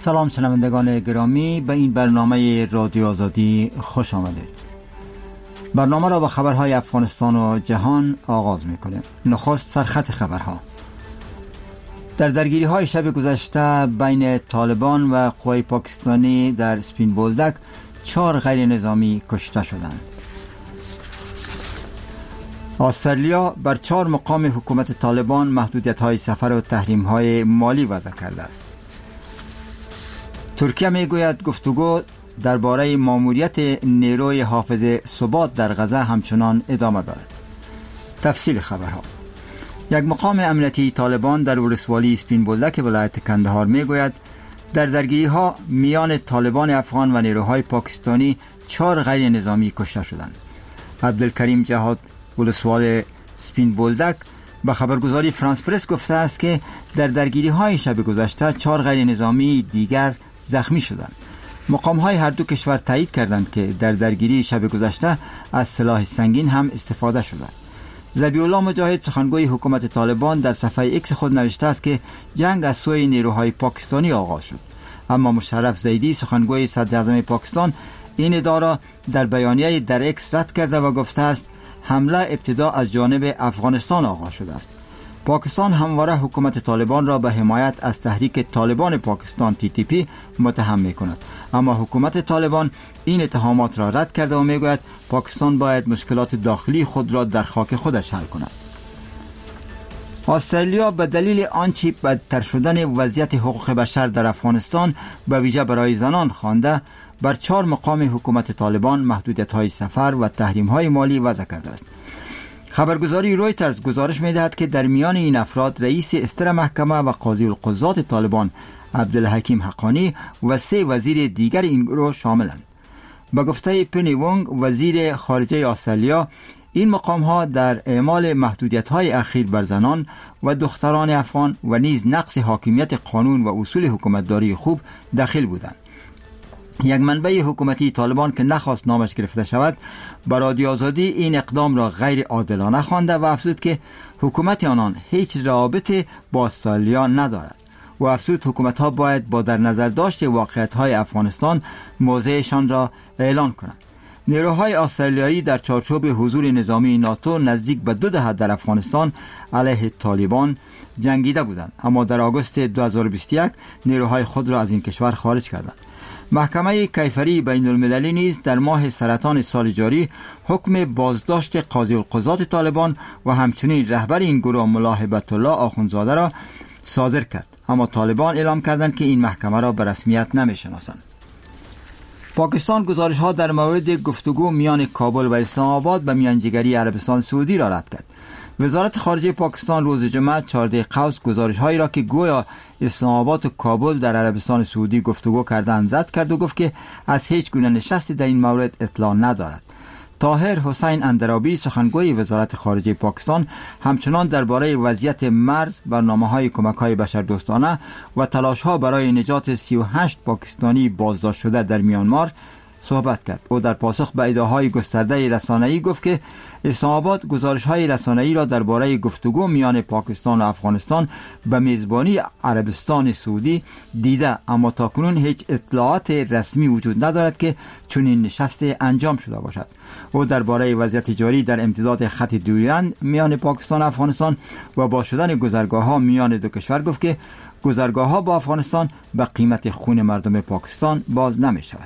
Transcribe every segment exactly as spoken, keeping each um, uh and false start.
سلام شنوندگان گرامی، به این برنامه رادیو آزادی خوش آمدید. برنامه را با خبرهای افغانستان و جهان آغاز می‌کنیم. نخست سرخط خبرها. در درگیری‌های شب گذشته بین طالبان و قوای پاکستانی در سپین بولدک چهار غیر نظامی کشته شدند. استرالیا بر چهار مقام حکومت طالبان محدودیت‌های سفر و تحریم‌های مالی وضع کرده است. ترکیه میگوید گفتگو درباره ماموریت نیروی حافظ ثبات در غزه همچنان ادامه دارد. تفصیل خبرها. یک مقام امنیتی طالبان در ولسوالی سپین بولدک ولایت کندهار میگوید در درگیری‌ها میان طالبان افغان و نیروهای پاکستانی چهار غیر نظامی کشته شدند. عبدالکریم جهاد ولسوال سپین بولدک به خبرگزاری فرانس پرس گفته است که در درگیری‌های شب گذشته چهار غیر نظامی دیگر زخمی شدند. مقام‌های هر دو کشور تایید کردند که در درگیری شب گذشته از سلاح سنگین هم استفاده شده. ذبیح الله مجاهد سخنگوی حکومت طالبان در صفحه ایکس خود نوشته است که جنگ از سوی نیروهای پاکستانی آغاز شد، اما مشرف زیدی سخنگوی صدر اعظم پاکستان این ادعا در بیانیه در ایکس رد کرده و گفته است حمله ابتدا از جانب افغانستان آغاز شده است. پاکستان همواره حکومت طالبان را به حمایت از تحریک طالبان پاکستان تی تی پی متهم می کند، اما حکومت طالبان این اتهامات را رد کرده و می گوید پاکستان باید مشکلات داخلی خود را در خاک خودش حل کند. استرالیا به دلیل آنچه بدتر شدن وضعیت حقوق بشر در افغانستان به ویژه برای زنان خوانده بر چهار مقام حکومت طالبان محدودیت‌های سفر و تحریم‌های مالی وضع کرده است. خبرگزاری رویترز گزارش می‌دهد که در میان این افراد رئیس استر محکمه و قاضی القضات طالبان عبدالحکیم حقانی و سه وزیر دیگر این گروه شاملند. به گفته پنی وونگ وزیر خارجه استرالیا، این مقام‌ها در اعمال محدودیت‌های اخیر بر زنان و دختران افغان و نیز نقض حاکمیت قانون و اصول حکومتداری خوب دخیل بودند. یک منبع حکومتی طالبان که نخواست نامش گرفته شود به رادیو آزادی این اقدام را غیر عادلانه خوانده و افزود که حکومت آنان هیچ رابطه با استرالیا ندارد و افزود حکومت‌ها باید با در نظر داشت واقعیت‌های افغانستان موضعشان را اعلان کنند. نیروهای استرالیایی در چارچوب حضور نظامی ناتو نزدیک به دو دهه در افغانستان علیه طالبان جنگیده بودند، اما در آگوست دو هزار و بیست و یک نیروهای خود را از این کشور خارج کردند. محکمه کیفری بین المللی نیز در ماه سرطان سال جاری حکم بازداشت قاضی القضات طالبان و همچنین رهبر این گروه ملا هبت الله آخوندزاده را صادر کرد، اما طالبان اعلام کردند که این محکمه را به رسمیت نمی‌شناسند. پاکستان گزارش‌ها در مورد گفتگو میان کابل و اسلام آباد به میانجیگری عربستان سعودی را رد کرد. وزارت خارجه پاکستان روز جمعه چهارده قوس گزارش‌هایی را که گویا اسلام آباد و کابل در عربستان سعودی گفتگو کردند رد کرد و گفت که از هیچ گونه نشستی در این مورد اطلاع ندارد. طاهر حسین اندرابی سخنگوی وزارت خارجه پاکستان همچنان درباره وضعیت مرز، برنامه‌های کمک‌های بشردوستانه و تلاش‌ها برای نجات سی و هشت پاکستانی بازداشت شده در میانمار صحبت کرد. او در پاسخ به ادعاهای گسترده رسانه‌ای گفت که اسلام آباد گزارش‌های رسانه‌ای را درباره گفتگو میان پاکستان و افغانستان به میزبانی عربستان سعودی دیده، اما تاکنون هیچ اطلاعات رسمی وجود ندارد که چنین نشستی انجام شده باشد. او درباره وضعیت جاری در امتداد خط دوریان میان پاکستان و افغانستان و با شدن گذرگاه‌ها میان دو کشور گفت که گذرگاه‌ها با افغانستان به قیمت خون مردم پاکستان باز نمی‌شود.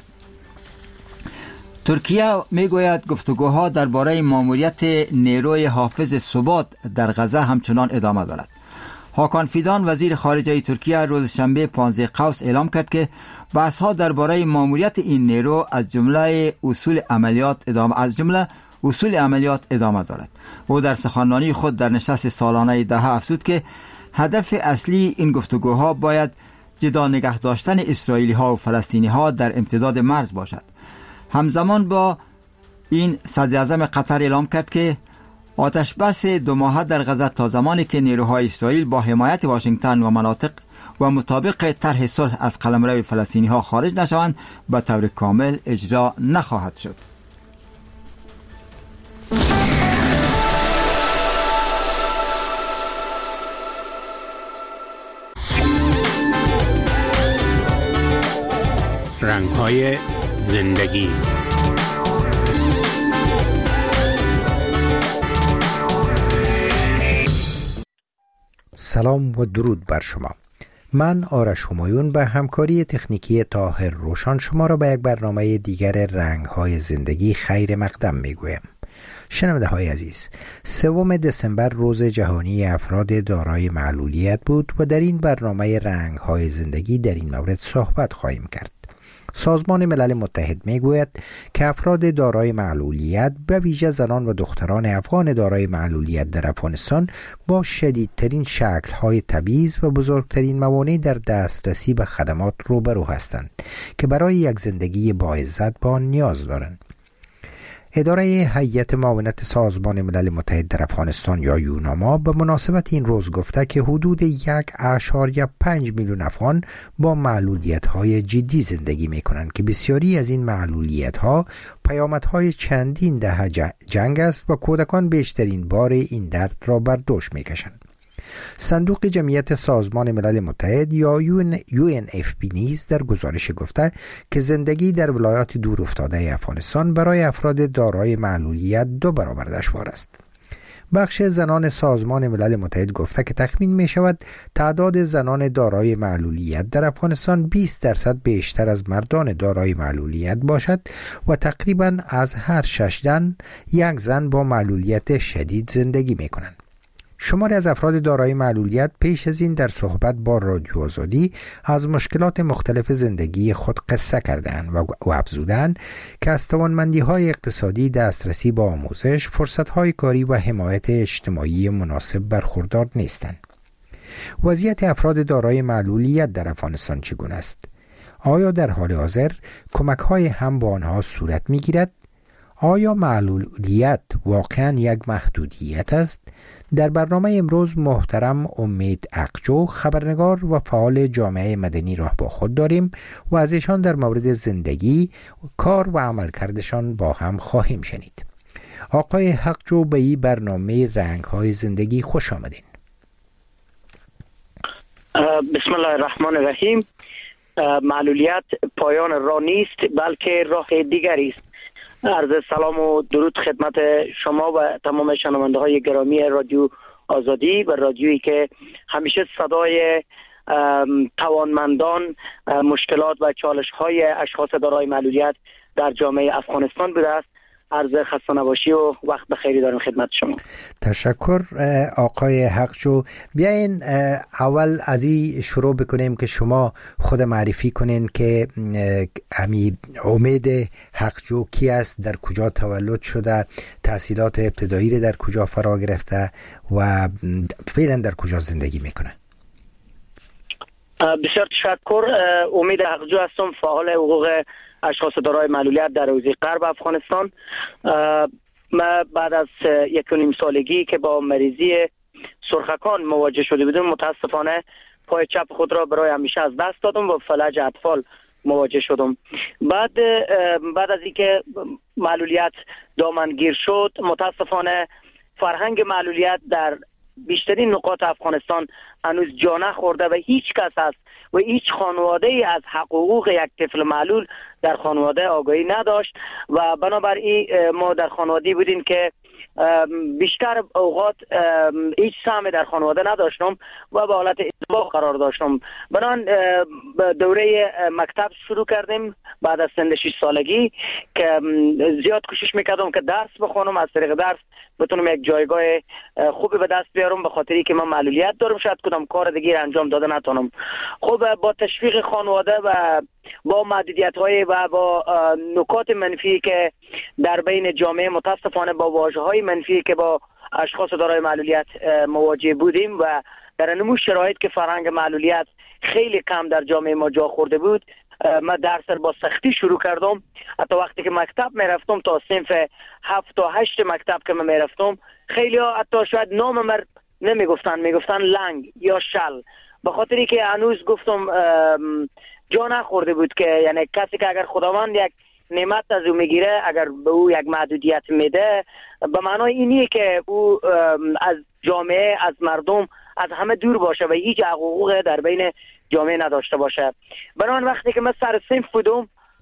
ترکیه میگوید گفتگوها درباره ماموریت نیروی حافظ ثبات در غزه همچنان ادامه دارد. هاکان فیدان وزیر خارجه ترکیه روز شنبه پانزده قوس اعلام کرد که بحث‌ها درباره ماموریت این نیرو از جمله اصول عملیات ادامه از جمله اصول عملیات ادامه دارد. او در سخنرانی خود در نشست سالانه دهه افزود که هدف اصلی این گفتگوها باید جدا نگه داشتن اسرائیلی‌ها و فلسطینی‌ها در امتداد مرز باشد. همزمان با این صدر اعظم قطر اعلام کرد که آتش بس دو ماهه در غزه تا زمانی که نیروهای اسرائیل با حمایت واشنگتن و مناطق و مطابق طرح صلح از قلمرو فلسطینی‌ها خارج نشوند به طور کامل اجرا نخواهد شد. های زندگی. سلام و درود بر شما. من آرش همایون به همکاری تکنیکی طاهر روشان شما را به یک برنامه دیگر رنگ های زندگی خیر مقدم می گویم. شنونده های عزیز، سوم دسامبر روز جهانی افراد دارای معلولیت بود و در این برنامه رنگ های زندگی در این مورد صحبت خواهیم کرد. سازمان ملل متحد می گوید که افراد دارای معلولیت به ویژه زنان و دختران افغان دارای معلولیت در افغانستان با شدیدترین شکل‌های تبعیض و بزرگترین موانع در دسترسی به خدمات روبرو هستند که برای یک زندگی با عزت به آن نیاز دارند. اداره هیئت معاونت سازمان ملل متحد در افغانستان یا یوناما به مناسبت این روز گفته که حدود یک اشاریه پنج میلیون افغان با معلولیت‌های جدی زندگی می‌کنند که بسیاری از این معلولیت‌ها پیامدهای چندین دهه جنگ است و کودکان بیشترین بار این درد را بر دوش می‌کشند. صندوق جمعیت سازمان ملل متحد یا یو ان اف پی نیز در گزارش گفته که زندگی در ولایات دور افتاده افغانستان برای افراد دارای معلولیت دو برابر دشوار است. بخش زنان سازمان ملل متحد گفته که تخمین می شود تعداد زنان دارای معلولیت در افغانستان بیست درصد بیشتر از مردان دارای معلولیت باشد و تقریبا از هر شش زن یک زن با معلولیت شدید زندگی می کنند. شماری از افراد دارای معلولیت پیش از این در صحبت با رادیو آزادی از مشکلات مختلف زندگی خود قصه کردند و افزودند که از توانمندی‌های اقتصادی، دسترسی به آموزش، فرصت‌های کاری و حمایت اجتماعی مناسب برخوردار نیستند. وضعیت افراد دارای معلولیت در افغانستان چگونه است؟ آیا در حال حاضر کمک‌های هم با آنها صورت می‌گیرد؟ آیا معلولیت واقعاً یک محدودیت است؟ در برنامه امروز محترم امید اقجو، خبرنگار و فعال جامعه مدنی را با خود داریم و از ایشان در مورد زندگی، کار و عملکردشان با هم خواهیم شنید. آقای حقجو، به این برنامه رنگ های زندگی خوش آمدین. بسم الله الرحمن الرحیم. معلولیت پایان راه نیست بلکه راه دیگری است. عرض سلام و درود خدمت شما و تمام شنونده های گرامی رادیو آزادی و رادیویی که همیشه صدای توانمندان، مشکلات و چالش های اشخاص دارای معلولیت در جامعه افغانستان بوده است. عرض خسته نباشی و وقت بخیری دارم خدمت شما. تشکر آقای حقجو. بیاین اول از این شروع بکنیم که شما خود معرفی کنین که امی امید حقجو کی است، در کجا تولد شده، تحصیلات ابتدایی در کجا فرا گرفته و فعلا در کجا زندگی میکنه. بسیار تشکر. امید حقجو هستم، فعال حقوق اشخاص دارای معلولیت در حوزه غرب افغانستان. ما بعد از یک و نیم سالگی که با مریضی سرخکان مواجه شده بودم، متاسفانه پای چپ خود را برای همیشه از دست دادم و فلج اطفال مواجه شدم. بعد بعد از اینکه معلولیت دامنگیر شد، متاسفانه فرهنگ معلولیت در بیشترین نقاط افغانستان هنوز جا نخورده و هیچ کس است و هیچ خانواده ای از حقوق یک طفل معلول در خانواده آگاهی نداشت و بنابراین ما در خانواده بودیم که بیشتر اوقات هیچ سهمی در خانواده نداشتم و به حالت ازدواج قرار داشتم. بنان دوره مکتب شروع کردیم بعد از سن شش سالگی که زیاد کوشش میکردم که درس بخونم، از طریق درس بتونم یک جایگاه خوبی به دست بیارم، به خاطری که من معلولیت دارم، شاید کدام کار دیگه انجام داده نتونم. خب با تشویق خانواده و با محدودیت‌های و با نکات منفی که در بین جامعه متاسفانه با واژه‌های منفی که با اشخاص دارای معلولیت مواجه بودیم و در نمو شرایط که فرهنگ معلولیت خیلی کم در جامعه ما جا خورده بود، من درس با سختی شروع کردم. حتی وقتی که مکتب میرفتم تا صنف هفت تا هشت مکتب که من میرفتم، خیلی ها حتی شاید نام من نمیگفتن، میگفتن لنگ یا شل، به خاطری که هنوز گفتم جا نخورده بود که یعنی کسی که اگر خداوند یک نعمت از او میگیره، اگر به او یک محدودیت میده، به معنای اینیه که او از جامعه، از مردم، از همه دور باشه و هیچ حقوق در بین جامعه نداشته باشه. بنابراین وقتی که من سر صنف بودم،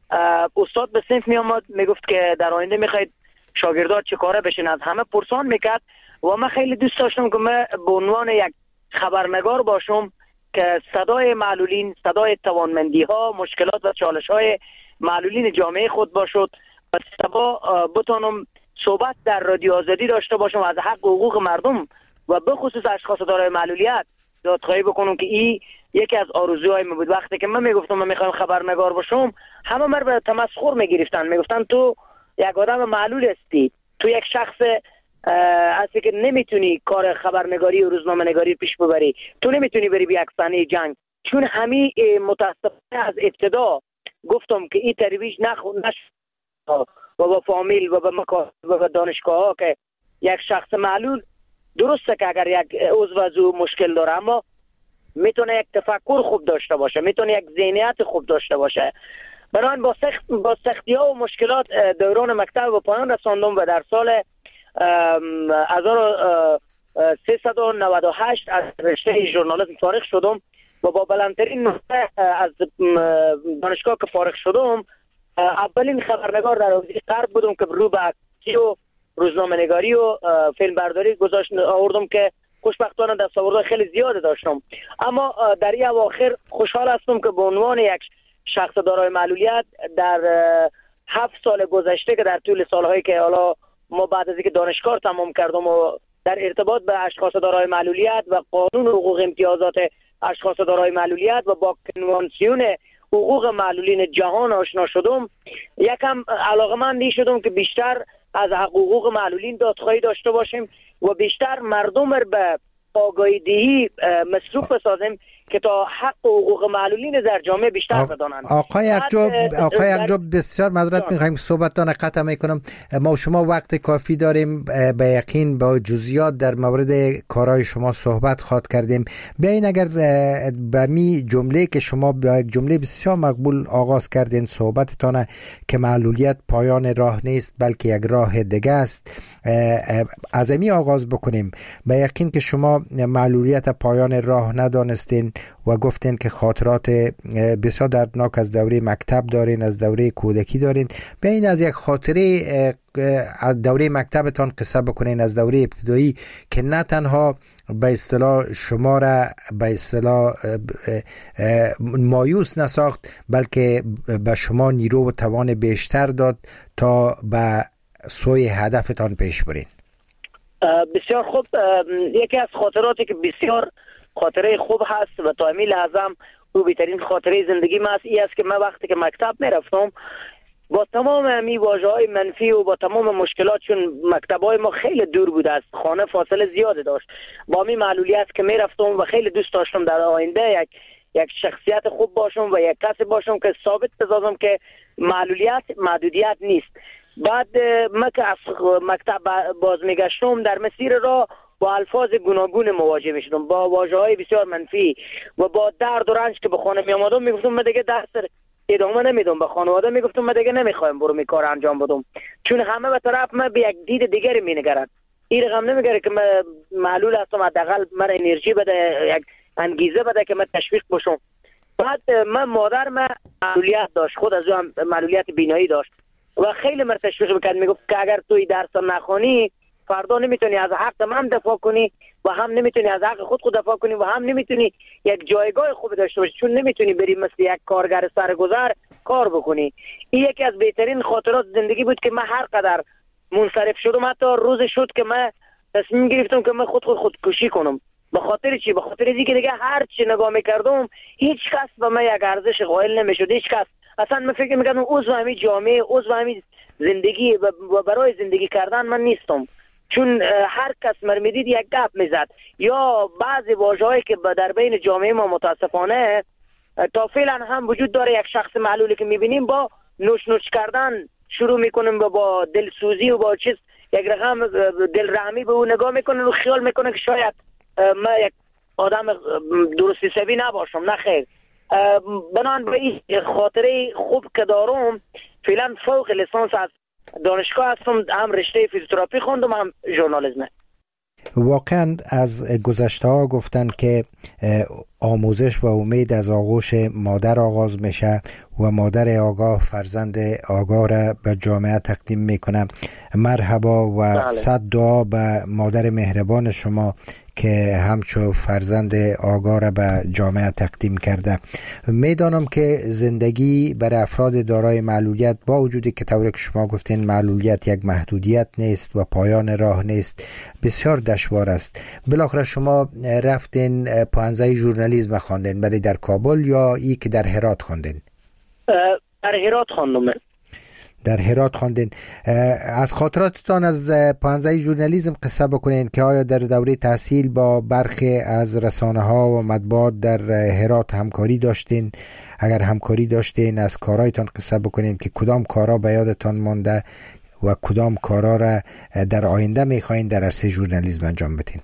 استاد به صنف می آمد میگفت که در آینده میخواید شاگردات چه کاره بشین، از همه پرسان میکرد و من خیلی دوست داشتم که من به عنوان یک خبرنگار باشم که صدای معلولین، صدای توانمندی ها، مشکلات و چالش های معلولین جامعه خود باشد و سبا بتانم صحبت در رادیو آزادی داشته باشم از حق و حقوق مردم و به خصوص اشخاص دارای معلولیت دادخواهی بکنم که این یکی از آرزوهای من بود. وقتی که من میگفتم من میخوام خبرنگار باشم، همه من به تمسخر میگرفتن، میگفتن تو یک آدم معلول هستی، تو یک شخص هستی که نمیتونی کار خبرنگاری و روزنامه نگاری پیش ببری، تو نمیتونی بری به یک صحنه جنگ. چون همین متاسفانه از ابتدا گفتم که این ترویج نخ نش و با فامیل و با مکاتب و با دانشگاه ها که یک شخص معلول درسته که اگر یک عضو از او مشکل داره اما میتونه یک تفکر خوب داشته باشه، میتونه یک ذهنیت خوب داشته باشه. بنابراین با سخت با سختی ها و مشکلات دوران مکتب و پایان رساندم و در سال هزار و سیصد و نود و هشت از رشته ژورنالیسم فارغ شدم و با بلندترین نقطه از دانشگاه که فارغ شدم اولین خبرنگار در حوزه غرب بودم که رو به اکتی و روزنامه نگاری و فیلم برداری گذاشت آوردم که خوشبختانه دستاوردهای خیلی زیاد داشتم. اما در این اواخر خوشحال هستم که به عنوان یک شخص دارای معلولیت در هفت سال گذشته که در طول سالهایی که حالا ما بعد از اینکه دانشگاه تمام کردم و در ارتباط به اشخاص دارای معلولیت و قانون حقوق امتیازات اشخاص دارای معلولیت و با کنوانسیون حقوق معلولین جهان آشنا شدم، یکم علاقه‌مند شدم که بیشتر از حقوق معلولین دادخواهی داشته باشیم و بیشتر مردم رو به آگاهی دهی مصروف بسازیم که تا حق و حقوق معلولین در جامعه بیشتر بدانند. آقای اکجو آقای اکجو بسیار معذرت می‌خوایم صحبتتان قطع می‌کنم، ما شما وقت کافی داریم، به یقین با جزئیات در مورد کارهای شما صحبت خواهد کردیم. بیاین اگر به می جمله که شما با یک جمله بسیار مقبول آغاز کردین صحبتتان که معلولیت پایان راه نیست بلکه یک راه دیگه است، از امی آغاز بکنیم. به یقین که شما معلولیت پایان راه ندانستین و گفتین که خاطرات بسیار دردناک از دوره مکتب دارین، از دوره کودکی دارین. بیاین از یک خاطره از دوره مکتبتان قصه بکنین، از دوره ابتدایی که نه تنها به اصطلاح شما را به اصطلاح مایوس نساخت بلکه به شما نیرو و توان بیشتر داد تا به سوی هدفتان پیش برین. بسیار خوب. یکی از خاطراتی که بسیار خاطره خوب هست و تا همین لحظه هم او بهترین خاطره زندگی من است، این است که من وقتی که مکتب میرفتم با تمام همین واژه‌های منفی و با تمام مشکلات، چون مکتب‌های ما خیلی دور بود از خانه، فاصله زیاده داشت، با همین معلولیت که میرفتم و خیلی دوست داشتم در آینده یک یک شخصیت خوب باشم و یک کسی باشم که ثابت بسازم که معلولیت محدودیت نیست. بعد من که از مکتب باز میگشتم در مسیر راه با الفاظ گوناگون مواجه میشدم، با واژه‌های بسیار منفی و با درد و رنج که به خانه می آمدم میگفتم من دیگه درس ادامه نمیدم، به خانواده میگفتم من دیگه نمیخوایم برو می کار انجام بدم، چون همه به طرف من به یک دید دیگری مینگرند. این رقم نمیگره که من معلول هستم، حداقل من انرژی بده، یک انگیزه بده که من تشویق بشم. بعد من مادر من معلولیت داشت، خود از اون معلولیت بینایی داشت و خیلی من تشویق میکرد، میگفت که اگر توی درس نخونی فردا نمیتونی از حق من دفاع کنی و هم نمیتونی از حق خود خود دفاع کنی و هم نمیتونی یک جایگاه خوب داشته باشی، چون نمیتونی بری مثل یک کارگر سرگذر کار بکنی. این یکی از بهترین خاطرات زندگی بود که من هر قدر منصرف شدم، حتی روز شد که من تصمیم گرفتم که من خود خود خودکشی کنم. به خاطر چی؟ به خاطر اینکه دیگه هر چی نگاه میکردم هیچ کس به من یک ارزش قائل نمیشد، هیچ کس. اصلا من فکر میکردم عضو همین جامعه، عضو همین زندگی و برای زندگی کردن من نیستم، چون هر کس مر میدید یک گپ میزد یا بعضی واژه‌هایی که در بین جامعه ما متاسفانه تا فعلا هم وجود داره. یک شخص معلولی که میبینیم با نوش نوش کردن شروع میکنیم و با دلسوزی و با چیز یک رقم دلرحمی به او نگاه میکنن و خیال میکنن که شاید من یک آدم درست حسابی نباشم. نه خیر. بنان به این خاطره خوب که دارم، فعلا فوق لیسانس از دانشگاه هستم، هم رشته فیزیوتراپی خوندم هم ژورنالیسم. واقعا از گذشته ها گفتن که آموزش و امید از آغوش مادر آغاز میشه و مادر آگاه فرزند آگاه را به جامعه تقدیم میکنه. مرحبا و صد دعا به مادر مهربان شما که همچو فرزند آگاه را به جامعه تقدیم کرده. میدانم که زندگی برای افراد دارای معلولیت، با وجودی که طوری که شما گفتین معلولیت یک محدودیت نیست و پایان راه نیست، بسیار دشوار است. بالاخره شما رفتین پانزده ژورنالیسم خواندین، ولی در کابل یا ای که در هرات خواندین؟ در هرات خواندم. در هرات خواندین. از خاطراتتان از پانزده ژورنالیسم قصه بکنین که آیا در دوره تحصیل با برخی از رسانه ها و مطبوعات در هرات همکاری داشتین؟ اگر همکاری داشتین از کارهایتان قصه بکنین که کدام کارها به یادتان مانده و کدام کارها را در آینده میخواین در عرصه ژورنالیسم انجام بدین؟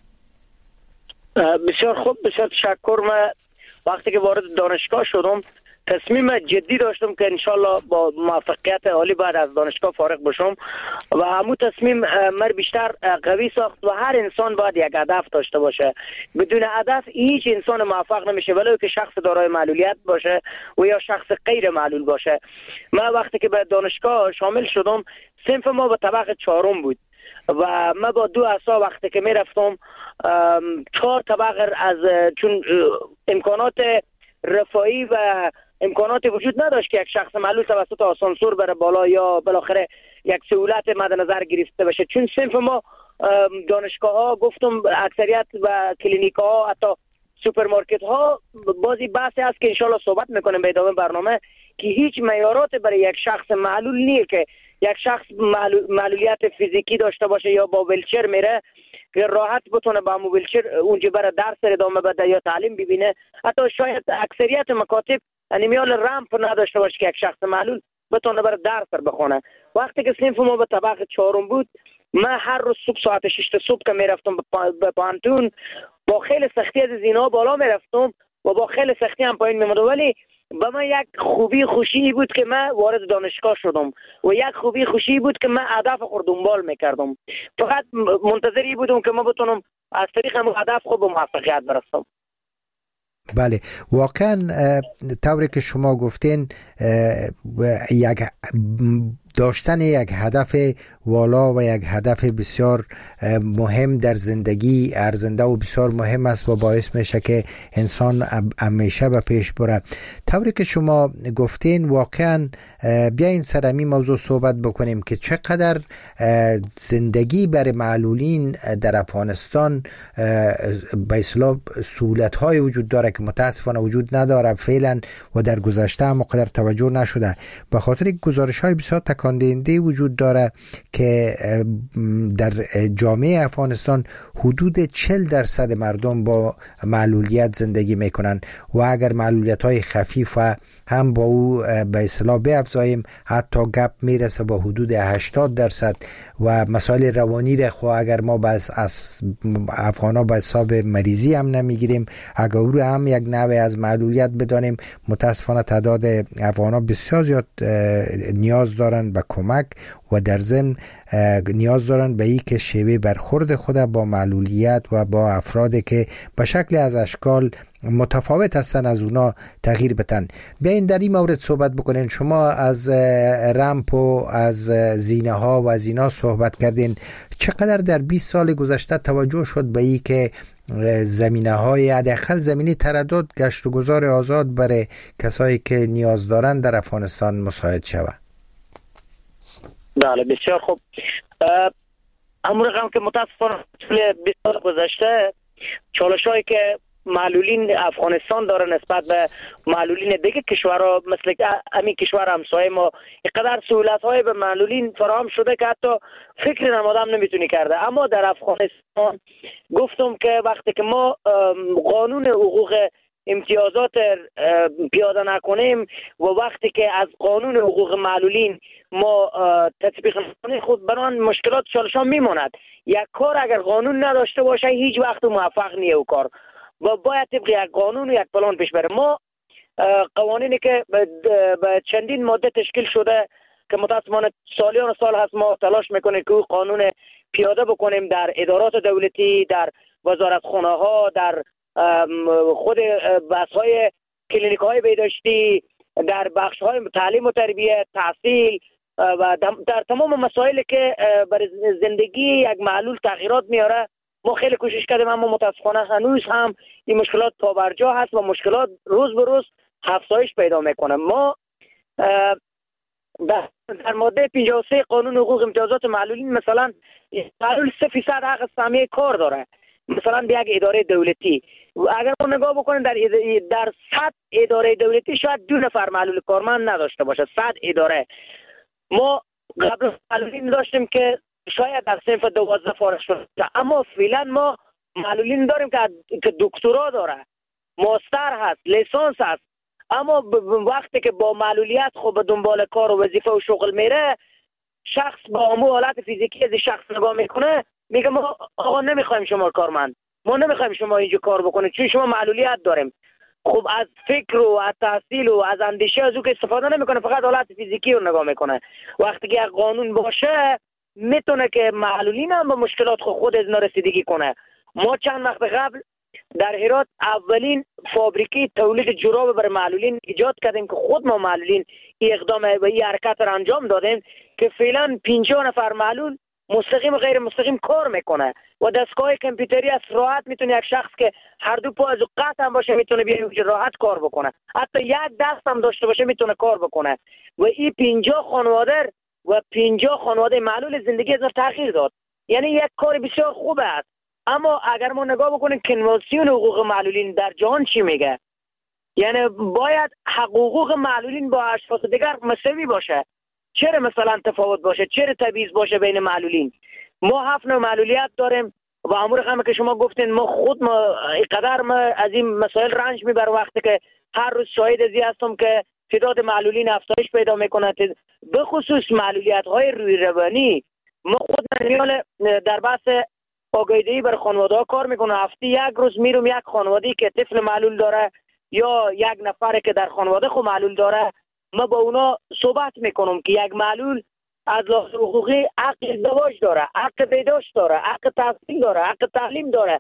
بسیار خوب، بسیار تشکر. من وقتی که وارد دانشگاه شدم تصمیم جدی داشتم که انشالله با موفقیت عالی بعد از دانشگاه فارغ بشم و همون تصمیم مر بیشتر قوی ساخت و هر انسان باید یک هدف داشته باشه. بدون هدف هیچ انسان موفق نمیشه، ولو که شخص دارای معلولیت باشه و یا شخص غیر معلول باشه. من وقتی که به دانشگاه شامل شدم صنف ما به طبقه چهارم بود و من با دو عصا وقتی که میرفتم چهار طبقه از چون امکانات رفاهی و امکانات وجود نداشت که یک شخص معلول توسط آسانسور بره بالا یا بالاخره یک سهولت مد نظر گرفته بشه. چون صنف ما دانشگاه ها گفتم اکثریت و کلینیک ها حتی سوپرمارکت ها بازی بحثی هست که انشالله صحبت میکنیم به ادامه برنامه که هیچ معیارات برای یک شخص معلول نیست که یک شخص معلولیت فیزیکی داشته باشه یا با ویلچر میره که راحت بتونه با ویلچر اونجا بره درس ادامه بده یا تعلیم ببینه. حتی شاید اکثریت مکاتب انیمیال رمپ نداشته باشه که یک شخص معلول بتونه بره درس بخونه. وقتی که صنف ما به طبقه چهارم بود من هر روز صبح ساعت شش صبح که میرفتم به پانتون با خیلی سختی از زینا بالا میرفتم و با خیلی سختی هم پایین میمدم، ولی به من یک خوبی خوشی بود که من وارد دانشگاه شدم و یک خوبی خوشی بود که من هدف خود دنبال میکردم. فقط منتظری بودم که من بتونم از طریق همون هدف خود به موفقیت برسم. بله، واقعا طوری که شما گفتین یک داشتن یک هدف والا و یک هدف بسیار مهم در زندگی ارزنده و بسیار مهم است و باعث میشه که انسان همیشه به پیش بره. طوری که شما گفتین واقعا بیاین سر همین موضوع صحبت بکنیم که چقدر زندگی برای معلولین در افغانستان به اصطلاح سهولت‌های وجود داره که متاسفانه وجود نداره فعلا و در گذشته هم قدر توجه نشده، به خاطر گزارش‌های بسیار تکان دهنده وجود داره که در جامعه افغانستان حدود چهل درصد مردم با معلولیت زندگی میکنن و اگر معلولیت‌های خفیف هم با او به اصطلاح بیفزاییم حتی گپ میرسه با حدود هشتاد درصد و مسائل روانی را خو اگر ما بس از افغانا به حساب مریضی هم نمیگیریم، اگر او هم یک نوع از معلولیت بدانیم، متاسفانه تعداد افغانا بسیار زیاد نیاز دارن به کمک و در ضمن نیاز دارن به این که شیوه برخورد خود با معلولیت و با افرادی که به شکل از اشکال متفاوت هستن از اونا تغییر بدن. بیاین در این مورد صحبت بکنین. شما از رمپ و از زینه ها و از اینا صحبت کردین. چقدر در بیست سال گذشته توجه شد به این که زمینه های حداقل زمینی تردد گشت و گذار آزاد برای کسایی که نیاز دارن در افغانستان مساعد شود؟ بله بسیار خوب. امور رقم که متاسفانه بیست سال گذشته چالش هایی که معلولین افغانستان داره نسبت به معلولین دیگه کشورها مثل همین کشور همسایه ما اینقدر سهولت های به معلولین فراهم شده که حتی فکر نمادم نمیتونی کرده. اما در افغانستان گفتم که وقتی که ما قانون حقوق امتیازات پیاده نکنیم و وقتی که از قانون حقوق معلولین ما تطبیق نکنیم خود بران مشکلات چالشان میماند. یک کار اگر قانون نداشته باشه هیچ وقت موفق نیه او کار و باید طبق یک قانون و یک پلان پیش بره. ما قوانینی که به چندین ماده تشکیل شده که متاسفانه سالیان سال هست ما تلاش میکنیم که قانون پیاده بکنیم در ادارات دولتی، در وزارتخانه ها، در خود بحث های کلینیک های بهداشتی، در بخش های تعلیم و تربیت، تحصیل و در تمام مسائلی که برای زندگی یک معلول تغییرات میاره ما خیلی کوشش کردیم، اما متاسفانه هنوز هم این مشکلات پابرجا هست و مشکلات روز به روز افزایش پیدا میکنه. ما در ماده پنجاه و سه قانون حقوق امتیازات معلولین مثلا معلول سه فیصد حق سهمیه کار داره، مثلا به یک اداره دولتی. اگر ما نگاه بکنیم در در صد اداره دولتی شاید دو نفر معلول کارمند نداشته باشه، صد اداره. ما قبل معلولین داشتیم که شاید در صنف دوازده فارغ شده، اما فعلا ما معلولین داریم که که دکترا داره، ماستر هست، لیسانس هست، اما وقتی که با معلولیت خب به دنبال کار و وظیفه و شغل میره، شخص با امو حالت فیزیکی از شخص نگاه میکنه، میگه ما آقا نمیخوایم شما کارمند، ما نمیخوایم شما اینجا کار بکنید چون شما معلولیت داریم. خب از فکر و از تحصیل و از اندیشه از او که استفاده نمیکنه، فقط حالت فیزیکی رو نگاه میکنه. وقتی که یک قانون باشه میتونه که معلولین هم به مشکلات خود, خود از نرسیدگی کنه. ما چند وقت قبل در هرات اولین فابریکی تولید جراب برای معلولین ایجاد کردیم که خود ما معلولین این اقدام و این حرکت را انجام دادیم که فعلا پنجاه نفر معلول مستقیم و غیر مستقیم کار میکنه و دستگاه کامپیوتری از راحت میتونه یک شخص که هر دو پا از قطع هم باشه میتونه بیاد راحت کار بکنه، حتی یک دست هم داشته باشه میتونه کار بکنه. و این پنجاه خانواده و پنجاه خانواده معلول زندگی از تغییر داد، یعنی یک کار بسیار خوبه است. اما اگر ما نگاه بکنیم کنوانسیون حقوق معلولین در جهان چی میگه، یعنی باید حقوق معلولین با اشخاص دیگر مساوی باشه. چرا مثلا تفاوت باشه؟ چرا تبعیض باشه بین معلولین؟ ما هفت نوع معلولیت داریم و امور هم که شما گفتین ما خود ما اینقدر ما از این مسائل رنج میبرم وقتی که هر روز شاهد ازی هستم که تعداد معلولین افزایش پیدا میکنه، به خصوص معلولیت های روی روانی. ما خود در بحث آگاهی‌دهی بر خانواده ها کار میکنه، هفته یک روز میرم یک خانواده‌ای که طفل معلول داره یا یک نفره که در خانواده خود معلول داره، ما با اونا صحبت میکنم که یک معلول از لحاظ حقوقی حق ازدواج داره، حق بهداشت داره، حق تحصیل داره، حق تعلیم داره،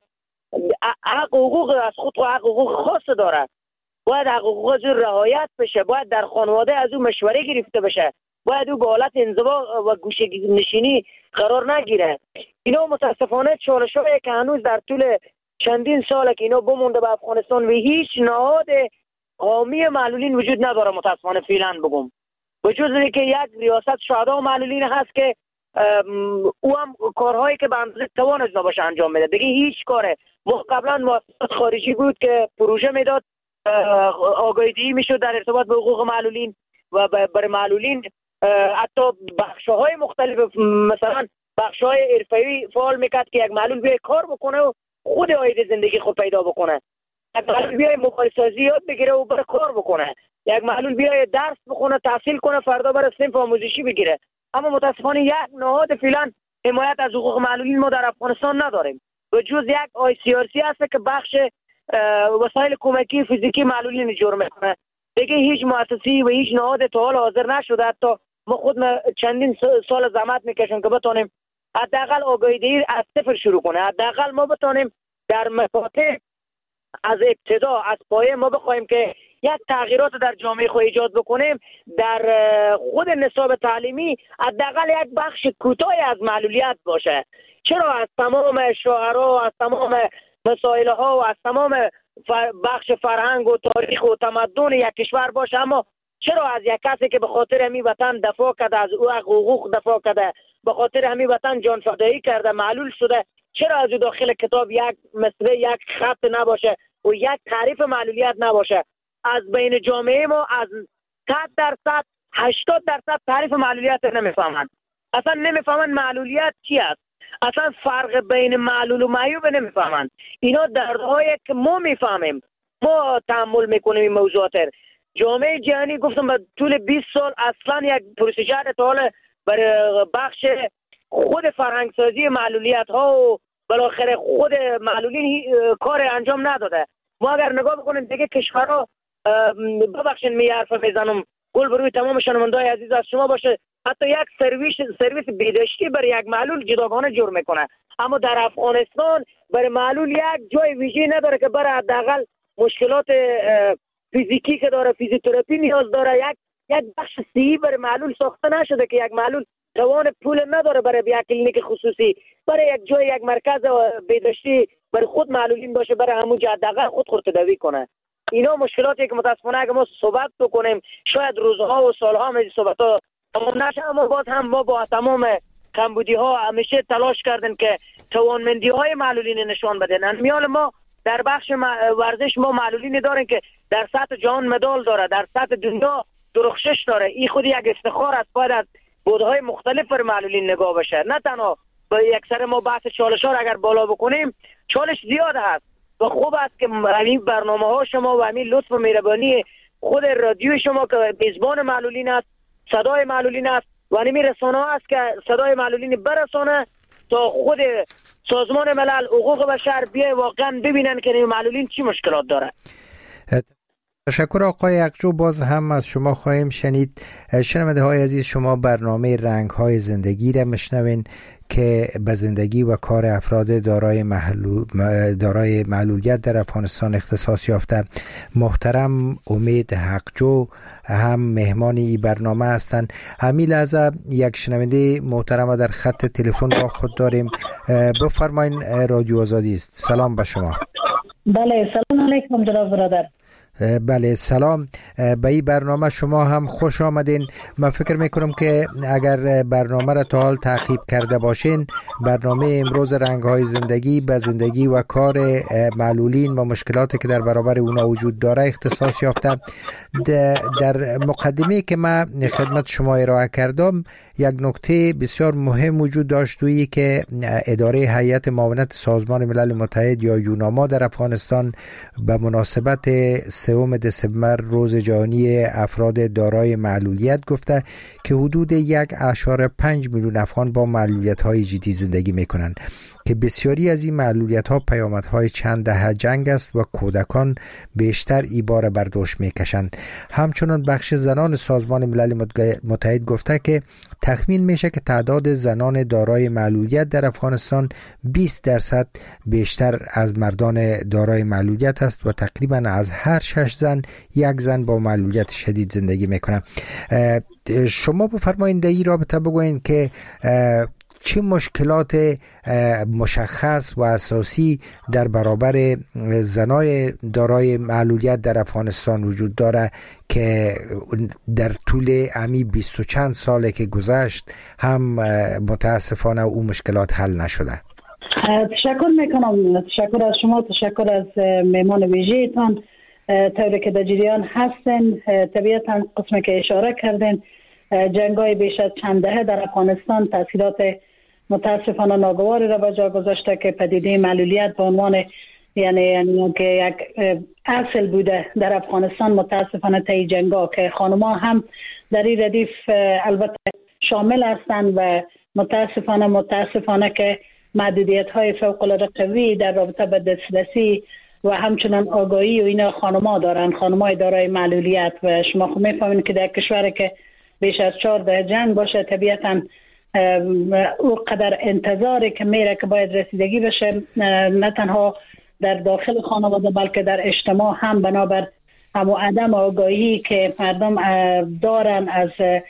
حق حقوق از خود و حق حقوق خاص داره. باید حق حقوق از رعایت بشه، باید در خانواده از او مشوره گرفته بشه، باید او به حالت انزوا و گوشه نشینی قرار نگیره. اینا متاسفانه چالش‌هایی که هنوز در طول چندین ساله که اینا بمونده به افغانستان و هیچ نهاد حامی معلولین وجود نداره. متاسفانه فعلا بگم وجود اینه که یک ریاست شهدا و معلولین هست که او هم کارهایی که به اندازه توان از نباشه انجام میده، دیگه هیچ کاره. ما قبلا مؤسسات خارجی بود که پروژه میداد، آگاهی‌دهی میشد در ارتباط به حقوق معلولین و برای معلولین حتی بخش‌های مختلف، مثلا بخش‌های حرفه‌ای فعال میکرد که یک معلول بیای کار بکنه و خود عاید زندگی خود پیدا بکنه، یک معلول بیای موبایل سازی یاد بگیره و بره کار بکنه، یک معلول بیای درس بخونه تحصیل کنه فردا بره صنف آموزشی بگیره. اما متاسفانه یک نهاد فعلا حمایت از حقوق معلولین ما در افغانستان نداریم و جز یک آی سی آر سی هست که بخش وسایل کمکی فیزیکی معلولین جور میکنه. دیگه هیچ مؤسسه‌ای و هیچ نهاد تا حال حاضر نشده. حتی ما خود چندین سال زحمت میکشیم که بتونیم حداقل آگاهی‌دهی از صفر شروع کنه، حداقل ما بتونیم در مکاتب از ابتدا از پایه ما بخوایم که یک تغییرات در جامعه خود ایجاد بکنیم. در خود نصاب تعلیمی حداقل یک بخش کوتاهی از معلولیت باشه. چرا از تمام شاعرها، از تمام مسائل ها و از تمام بخش فرهنگ و تاریخ و تمدن یک کشور باشه، اما چرا از یک کسی که به خاطر همین وطن دفاع کرده، از او حقوق دفاع کرده، به خاطر همین وطن جان فدایی کرده، معلول شده، چرا از او داخل کتاب یک مصرع، یک خط نباشه و یک تعریف معلولیت نباشه؟ از بین جامعه ما از صد درصد هشتاد درصد تعریف معلولیت نمیفهمند، اصلا نمیفهمند معلولیت چی است، اصلا فرق بین معلول و معیوب نمیفهمند. اینا دردهایی که ما میفهمیم، ما تحمل میکنیم این موضوعات. جامعه جهانی گفتم به طول بیست سال اصلا یک پروسیجر تا حال برای بخش خود فرهنگسازی معلولیت ها و بالاخره خود معلولین کار انجام نداده. ما اگر نگاه بکنیم دیگه کشورها، ببخشید می حرف میزنم، گل بروی تمام شنونده‌های عزیز از شما باشه، حتی یک سرویس سرویس بهداشتی برای یک معلول جداگانه جور میکنه. اما در افغانستان برای معلول یک جای ویژه نداره که برای حداقل مشکلات فیزیکی که داره، فیزیوتراپی نیاز داره. یک یک بخش صحی برای معلول ساخته نشده که یک معلول توان پول نداره برای یک کلینیک خصوصی، برای یک جای یک مرکز بهداشتی برای خود معلولین باشه، برای همون حداقل خود خود تداوی کنه. اینا مشکلاتی که متاسفانه اگه ما صحبت بکنیم شاید روزها و سالها از صحبت‌ها تمام نشه، اما باز هم ما با تمام کمبودی ها همیشه تلاش کردیم که توانمندی های معلولین نشان بدن. میال ما در بخش ورزش ما معلولینی داریم که در سطح جهان مدال داره، در سطح دنیا درخشش داره. این خود یک افتخار است، باید از بودهای مختلف بر معلولین نگاه بشه. نه تنها با یک سر ما بحث چالش ها اگر بالا بکنیم، چالش زیاد هست و خوب است که همین برنامه ها شما و همین لطف و مهربانی خود رادیو شما که میزبان معلولین است، صدای معلولین است و همین رسانه ها است که صدای معلولین برسانه تا خود سازمان ملل حقوق بشر بیای واقعا ببینن که این معلولین چی مشکلات داره. تشکر آقای اقجو. باز هم از شما خواهیم شنید. شنونده های عزیز، شما برنامه رنگ های زندگی را میشنوین که به زندگی و کار افراد دارای معلول دارای معلولیت در افغانستان اختصاص یافته. محترم امید حقجو هم مهمانی این برنامه هستند. همین لحظه یک شنونده محترم در خط تلفن با خود داریم. بفرمایین، رادیو آزادی است. سلام به شما. بله، سلام علیکم جناب برادر. بله سلام. به این برنامه شما هم خوش آمدین. من فکر میکنم که اگر برنامه را تا حال تعقیب کرده باشین، برنامه امروز رنگ‌های زندگی به زندگی و کار معلولین و مشکلاتی که در برابر اونا وجود داره اختصاص یافته. در مقدمه که من خدمت شما ارائه کردم یک نکته بسیار مهم وجود داشت، وی که اداره هیئت معاونت سازمان ملل متحد یا یوناما در افغانستان به مناسبت سوم دسامبر روز جهانی افراد دارای معلولیت گفته که حدود یک اشاره پنج میلیون افغان با معلولیت های جدی زندگی میکنند که بسیاری از این معلولیت ها پیامدهای چند دهه جنگ است و کودکان بیشتر ای بار برداشت میکشند. همچنان بخش زنان سازمان ملل متحد گفته که تخمین میشه که تعداد زنان دارای معلولیت در افغانستان بیست درصد بیشتر از مردان دارای معلولیت است و تقریبا از هر شش زن یک زن با معلولیت شدید زندگی میکنه. شما بفرمایید در این رابطه بگوین که چه مشکلات مشخص و اساسی در برابر زنای دارای معلولیت در افغانستان وجود داره که در طول امی بیست و چند ساله که گذشت هم متاسفانه او مشکلات حل نشده؟ تشکر میکنم. تشکر از شما، تشکر از مهمان ویژه‌تان. طوری که در جریان هستن، طبیعتا قسمی که اشاره کردن، جنگ‌های بیش از چند دهه در افغانستان تاثیرات متاسفانه ناگواری را به جا گذاشته که پدیده معلولیت به عنوان یعنی یعنی که یک اصل بوده در افغانستان. متاسفانه طی جنگ‌ها که خانم‌ها هم در این ردیف البته شامل هستند و متاسفانه متاسفانه که محدودیت‌های فوق‌العاده قوی در رابطه با دسترسی و همچنان آگاهی و اینا خانم‌ها دارن، خانم‌های دارای معلولیت. و شما خب می‌فهمید که در کشوری که بیش از چهارده جنگ باشه طبیعتاً او قدر انتظاری که میره که باید رسیدگی بشه، نه تنها در داخل خانواده بلکه در اجتماع هم بنابر همو عدم آگاهی که مردم دارن از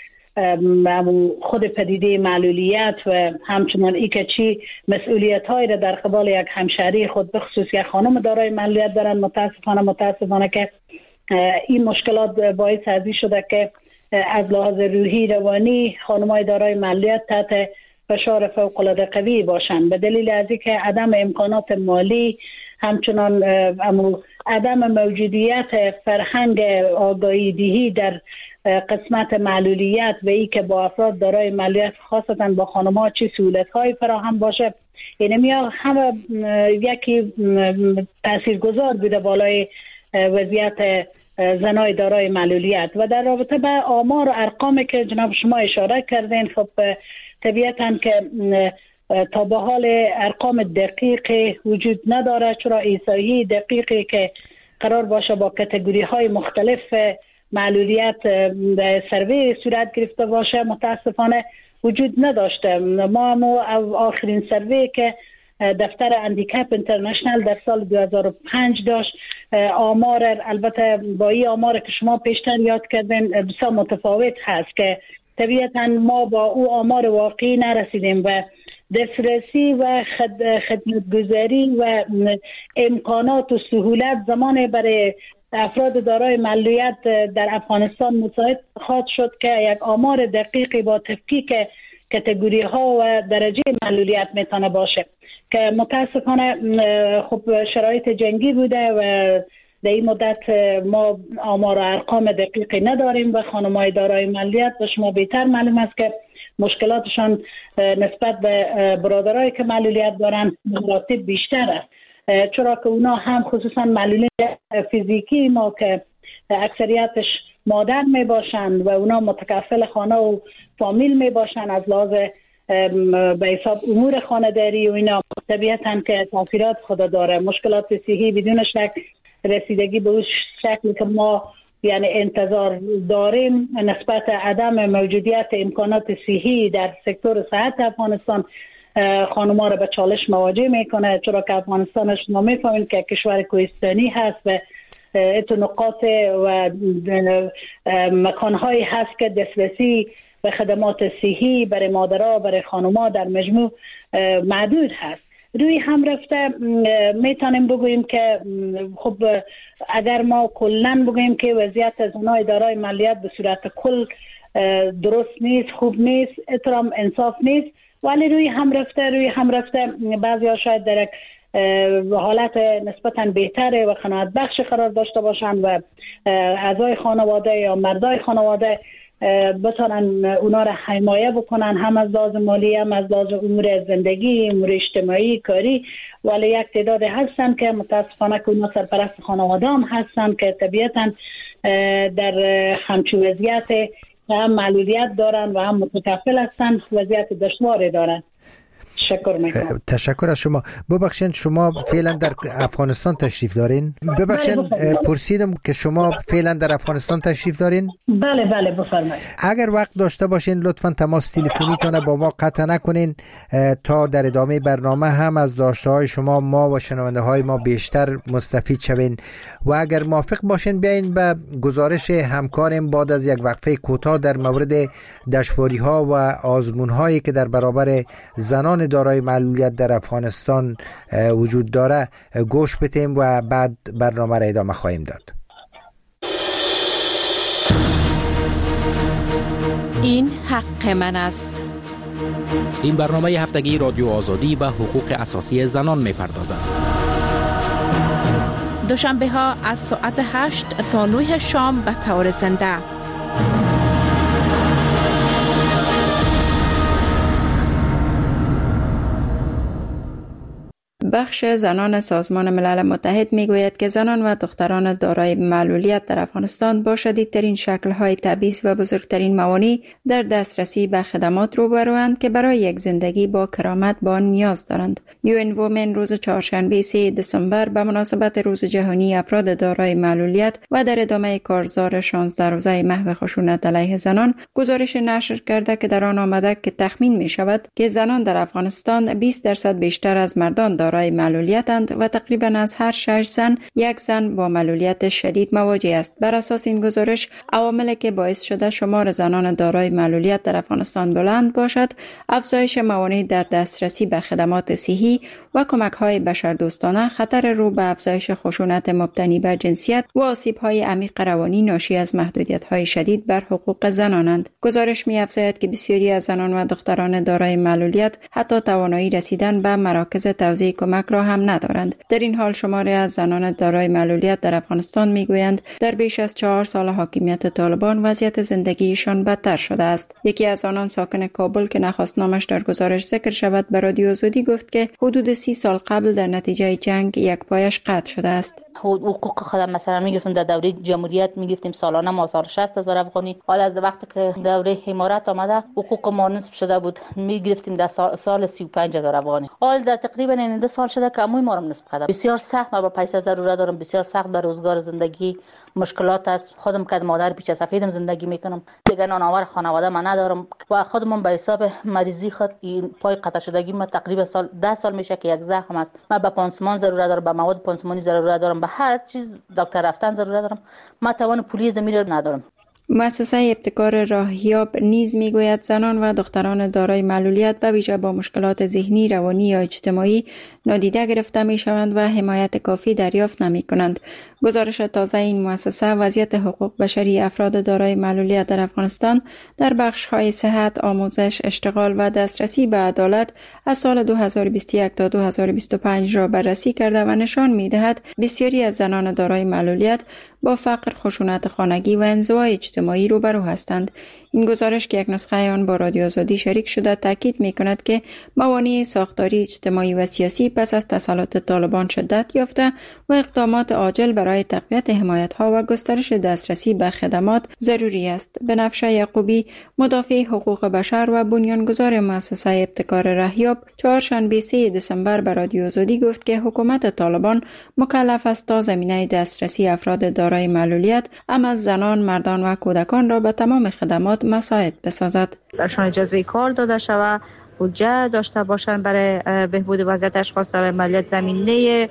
خود پدیده معلولیت و همچنان ای که چی مسئولیت هایی را در قبال یک همشهری خود بخصوص یک خانم دارای معلولیت دارن. متاسفانه متاسفانه که این مشکلات باعث ازی شده که از لحاظ روحی روانی خانم‌های دارای معلولیت تحت فشار فوق‌العاده قوی باشند به دلیل از اینکه عدم امکانات مالی، همچنان عدم موجودیت فرهنگ آگاهی دهی در قسمت معلولیت و ای که با افراد دارای معلولیت خاصتا با خانم‌ها چه سهولت‌های فراهم باشه، این میاد همه یکی تاثیرگذار بوده بالای وضعیت زنای دارای معلولیت. و در رابطه با آمار و ارقامی که جناب شما اشاره کردین، خب طبیعتاً که تا به حال ارقام دقیق وجود نداره، چرا احصایی دقیقی که قرار باشه با کاتگوری های مختلف معلولیت سروی صورت گرفته باشه متاسفانه وجود نداشته. ما هم آخرین سروی که دفتر اندیکپ اینترنشنال در سال دو هزار و پنج داشت، آمار البته با این آمار که شما پیشتر یاد کردین بسیار متفاوت هست که طبیعتا ما با او آمار واقعی نرسیدیم و دسترسی و خدمتگزاری و امکانات و سهولت زمان برای افراد دارای معلولیت در افغانستان مساعد خواهد شد که یک آمار دقیقی با تفکیک کاتگوری ها و درجه معلولیت میتونه باشه که متاسفانه خب شرایط جنگی بوده و در این مدت ما آمار و ارقام دقیقی نداریم و خانم‌های دارای معلولیت و شما بهتر معلوم است که مشکلاتشان نسبت به برادرایی که معلولیت دارن مراتب بیشتر است، چرا که اونا هم خصوصا معلولیت فیزیکی ما که اکثریتش مادر می باشن و اونا متکفل خانه و فامیل می باشن از لحاظ به حساب امور خانه‌داری و اینا طبیعتاً که تاثیرات خود داره. مشکلات صحی بدون شک رسیدگی به اون شکلی که ما یعنی انتظار داریم نسبت عدم موجودیت امکانات صحی در سکتور صحت افغانستان خانم‌ها را به چالش مواجه میکنه، چرا که افغانستان شما میفهمید که کشور کوهستانی هست و اتو نقاط و مکانهایی هست که دسترسی به خدمات صحی برای مادرها برای خانم‌ها در مجموع محدود هست. روی هم رفته میتونیم بگوییم که خب اگر ما کلن بگوییم که وضعیت از اونای دارای معلولیت به صورت کل درست نیست، خوب نیست، احترام انصاف نیست، ولی روی هم رفته روی هم رفته بعضی ها شاید در حالت نسبتاً بهتره و قناعت بخش قرار داشته باشن و اعضای خانواده یا مردای خانواده بتونن اونا را حمایه بکنن هم از لحاظ مالی هم از لحاظ امور زندگی، امور اجتماعی، کاری، ولی یک تعداد هستن که متاسفانه که اونا سرپرست خانواده هم هستن که طبیعتاً در همچون وضعیت هم معلولیت دارن و هم متکفل هستن وضعیت دشواری دارن. تشکر میکنم. تشکر از شما. ببخشید شما فعلا در افغانستان تشریف دارین؟ ببخشید پرسیدم که شما فعلا در افغانستان تشریف دارین؟ بله بله بفرمایید. اگر وقت داشته باشین لطفاً تماس تلفنیتون با ما قطع نکنین تا در ادامه برنامه هم از داشته های شما ما و شنونده های ما بیشتر مستفید شوین و اگر موافق باشین بیاین به گزارش همکارم بعد از یک وقفه کوتاه در مورد دشواری ها و آزمون هایی که در برابر زنان دارای معلولیت در افغانستان وجود داره گوش بدیم و بعد برنامه را ادامه خواهیم داد. این حق من است. این برنامه هفتگی رادیو آزادی به حقوق اساسی زنان می‌پردازد. دوشنبه ها از ساعت هشت تا نه شام به طور زنده. بخش زنان سازمان ملل متحد میگوید که زنان و دختران دارای معلولیت در افغانستان با شدیدترین شکل‌های تبعیض و بزرگترین موانع در دسترسی به خدمات روبروند که برای یک زندگی با کرامت با نیاز دارند. یو ان وومن روز چهارشنبه سوم دسامبر به مناسبت روز جهانی افراد دارای معلولیت و در ادامه کارزار شانزده روزه محو خشونت علیه زنان گزارش نشر کرده که در آن آمده که تخمین می شود که زنان در افغانستان بیست درصد بیشتر از مردان دارای معلولیتند و تقریبا از هر شش زن یک زن با معلولیت شدید مواجه است. بر اساس این گزارش عواملی که باعث شده شمار زنان دارای معلولیت در افغانستان بلند باشد افزایش موانع در دسترسی به خدمات صحی و کمک‌های بشردوستانه، خطر رو به افزایش خشونت مبتنی بر جنسیت و آسیب‌های عمیق روانی ناشی از محدودیت‌های شدید بر حقوق زنانند. گزارش می‌افزاید که بسیاری از زنان و دختران دارای معلولیت حتی توانایی رسیدن به مراکز توزیع کمک را هم ندارند. در این حال شماری از زنان دارای معلولیت در افغانستان میگویند در بیش از چهار سال حاکمیت طالبان وضعیت زندگیشان بدتر شده است. یکی از آنان ساکن کابل که نخواست نامش در گزارش ذکر شود به رادیو آزادی گفت که حدود سی سال قبل در نتیجه جنگ یک پایش قطع شده است. حقوق خودم مثلا میگفتیم در دوره جمهوریت میگفتیم سالانه مازار شصت هزار افغانی، حالا از وقتی که دوره امارات آمده حقوق ما نصف شده بود میگرفتیم در سال, سال سی و پنج هزار افغانی. حال در تقریبا این دو سال سال شده که عموی ما رو نصف قدم. بسیار سخت، ما با پیسه ضرورت دارم، بسیار سخت به روزگار زندگی مشکلات است. خودم که مادر پیچ سفیدم زندگی میکنم، دیگه نانآور خانواده من ندارم و خودم به حساب مریضی خود این پای قطع شدگی ما تقریبا سال ده سال میشه که یک زخم است. من به پانسمان ضرورت دارم، به مواد پانسمانی ضرورت دارم، به هر چیز دکتر رفتن ضرورت دارم. من توان پولی زمین رو ندارم. مؤسسه ابتکار راهیاب نیز میگوید زنان و دختران دارای معلولیت به ویژه با مشکلات ذهنی، روانی یا اجتماعی نادیده گرفته می شوند و حمایت کافی دریافت نمی کنند. گزارش تازه این مؤسسه وضعیت حقوق بشری افراد دارای معلولیت در افغانستان در بخش‌های صحت، آموزش، اشتغال و دسترسی به عدالت از سال دو هزار و بیست و یک تا دو هزار و بیست و پنج را بررسی کرده و نشان می‌دهد بسیاری از زنان دارای معلولیت با فقر، خشونت خانگی و انزوا اجتماعی روبرو هستند. این گزارش که یک نسخه آن با رادیو آزادی شریک شده تاکید می‌کند که موانع ساختاری، اجتماعی و سیاسی پس از تسلط طالبان شدت یافته و اقدامات عاجل برای تقویت حمایت‌ها و گسترش دسترسی به خدمات ضروری است. بنفشه یعقوبی، مدافع حقوق بشر و بنیانگذار مؤسسه ابتکار راهیاب، چهارشنبه سوم دسامبر به رادیو آزادی گفت که حکومت طالبان مکلف است تا زمینه دسترسی افراد دارای معلولیت، اما زنان، مردان و کودکان را به تمام خدمات مساعد بسازد. برشان اجازه کار داده شود، بودجه داشته باشند برای بهبود وضعیت اشخاص دارای معلولیت، زمینه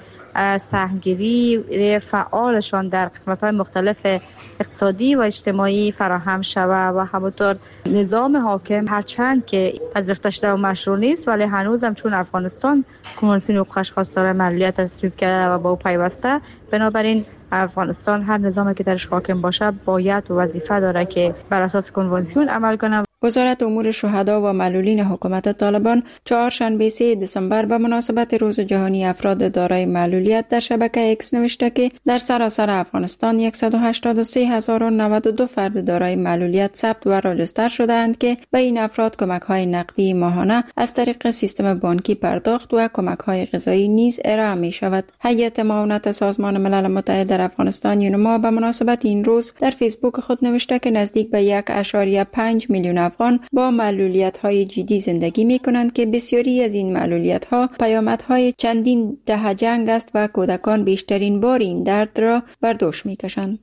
سهمگیری فعالشان در قسمت‌های مختلف اقتصادی و اجتماعی فراهم شود و همونطور نظام حاکم هرچند که پذیرفته شده و مشروع نیست ولی هنوز هم چون افغانستان کنوانسیون حقوق اشخاص دارای معلولیت تصویب کرده و با او پیوسته، بنابراین افغانستان هر نظامی که درش حاکم باشه باید و وظیفه داره که بر اساس کنوانسیون عمل کنه. وزارت امور شهدا و معلولین حکومت طالبان چهارشنبه سوم دسامبر به مناسبت روز جهانی افراد دارای معلولیت در شبکه اکس نوشته که در سراسر افغانستان صد و هشتاد و سه هزار و نود و دو فرد دارای معلولیت ثبت و راجستر شده‌اند که به این افراد کمک‌های نقدی ماهانه از طریق سیستم بانکی پرداخت و کمک‌های غذایی نیز ارائه می‌شود. هیئت معاونت سازمان ملل متحد در افغانستان یونما به مناسبت این روز در فیسبوک خود نوشته که نزدیک به یک و پنج میلیون افغان با معلولیت‌های جدی زندگی می‌کنند که بسیاری از این معلولیت‌ها پیامدهای چندین دهه جنگ است و کودکان بیشترین بار این درد را بر دوش می‌کشند.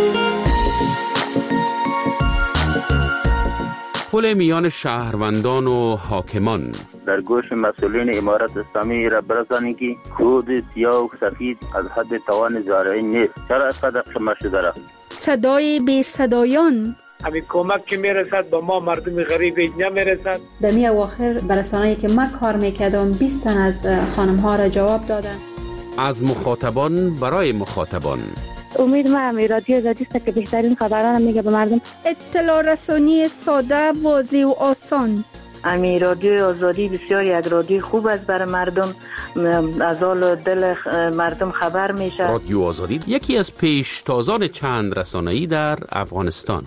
پل میان شهروندان و حاکمان در گوش مسئولین امارت اسلامی را برسانی که خود سیاه و سفید از حد توان زارعی نیست. چرا اینقدر خمه شده را؟ صدای بی صدایان، همین کمک که میرسد با ما مردم غریب نمیرسد. در می اواخر برسانه‌ای که من کار میکردم بیست تن از خانم ها را جواب دادن. از مخاطبان برای مخاطبان. امید من امی رادیو آزادی است که بهترین خبران میگه به مردم. اطلاع رسانی ساده، واضح و آسان. امی رادیو آزادی بسیار یک رادیو خوب است برای مردم، از حال دل مردم خبر میشه. رادیو آزادی یکی از پیشتازان چند رسانه‌ای در افغانستان.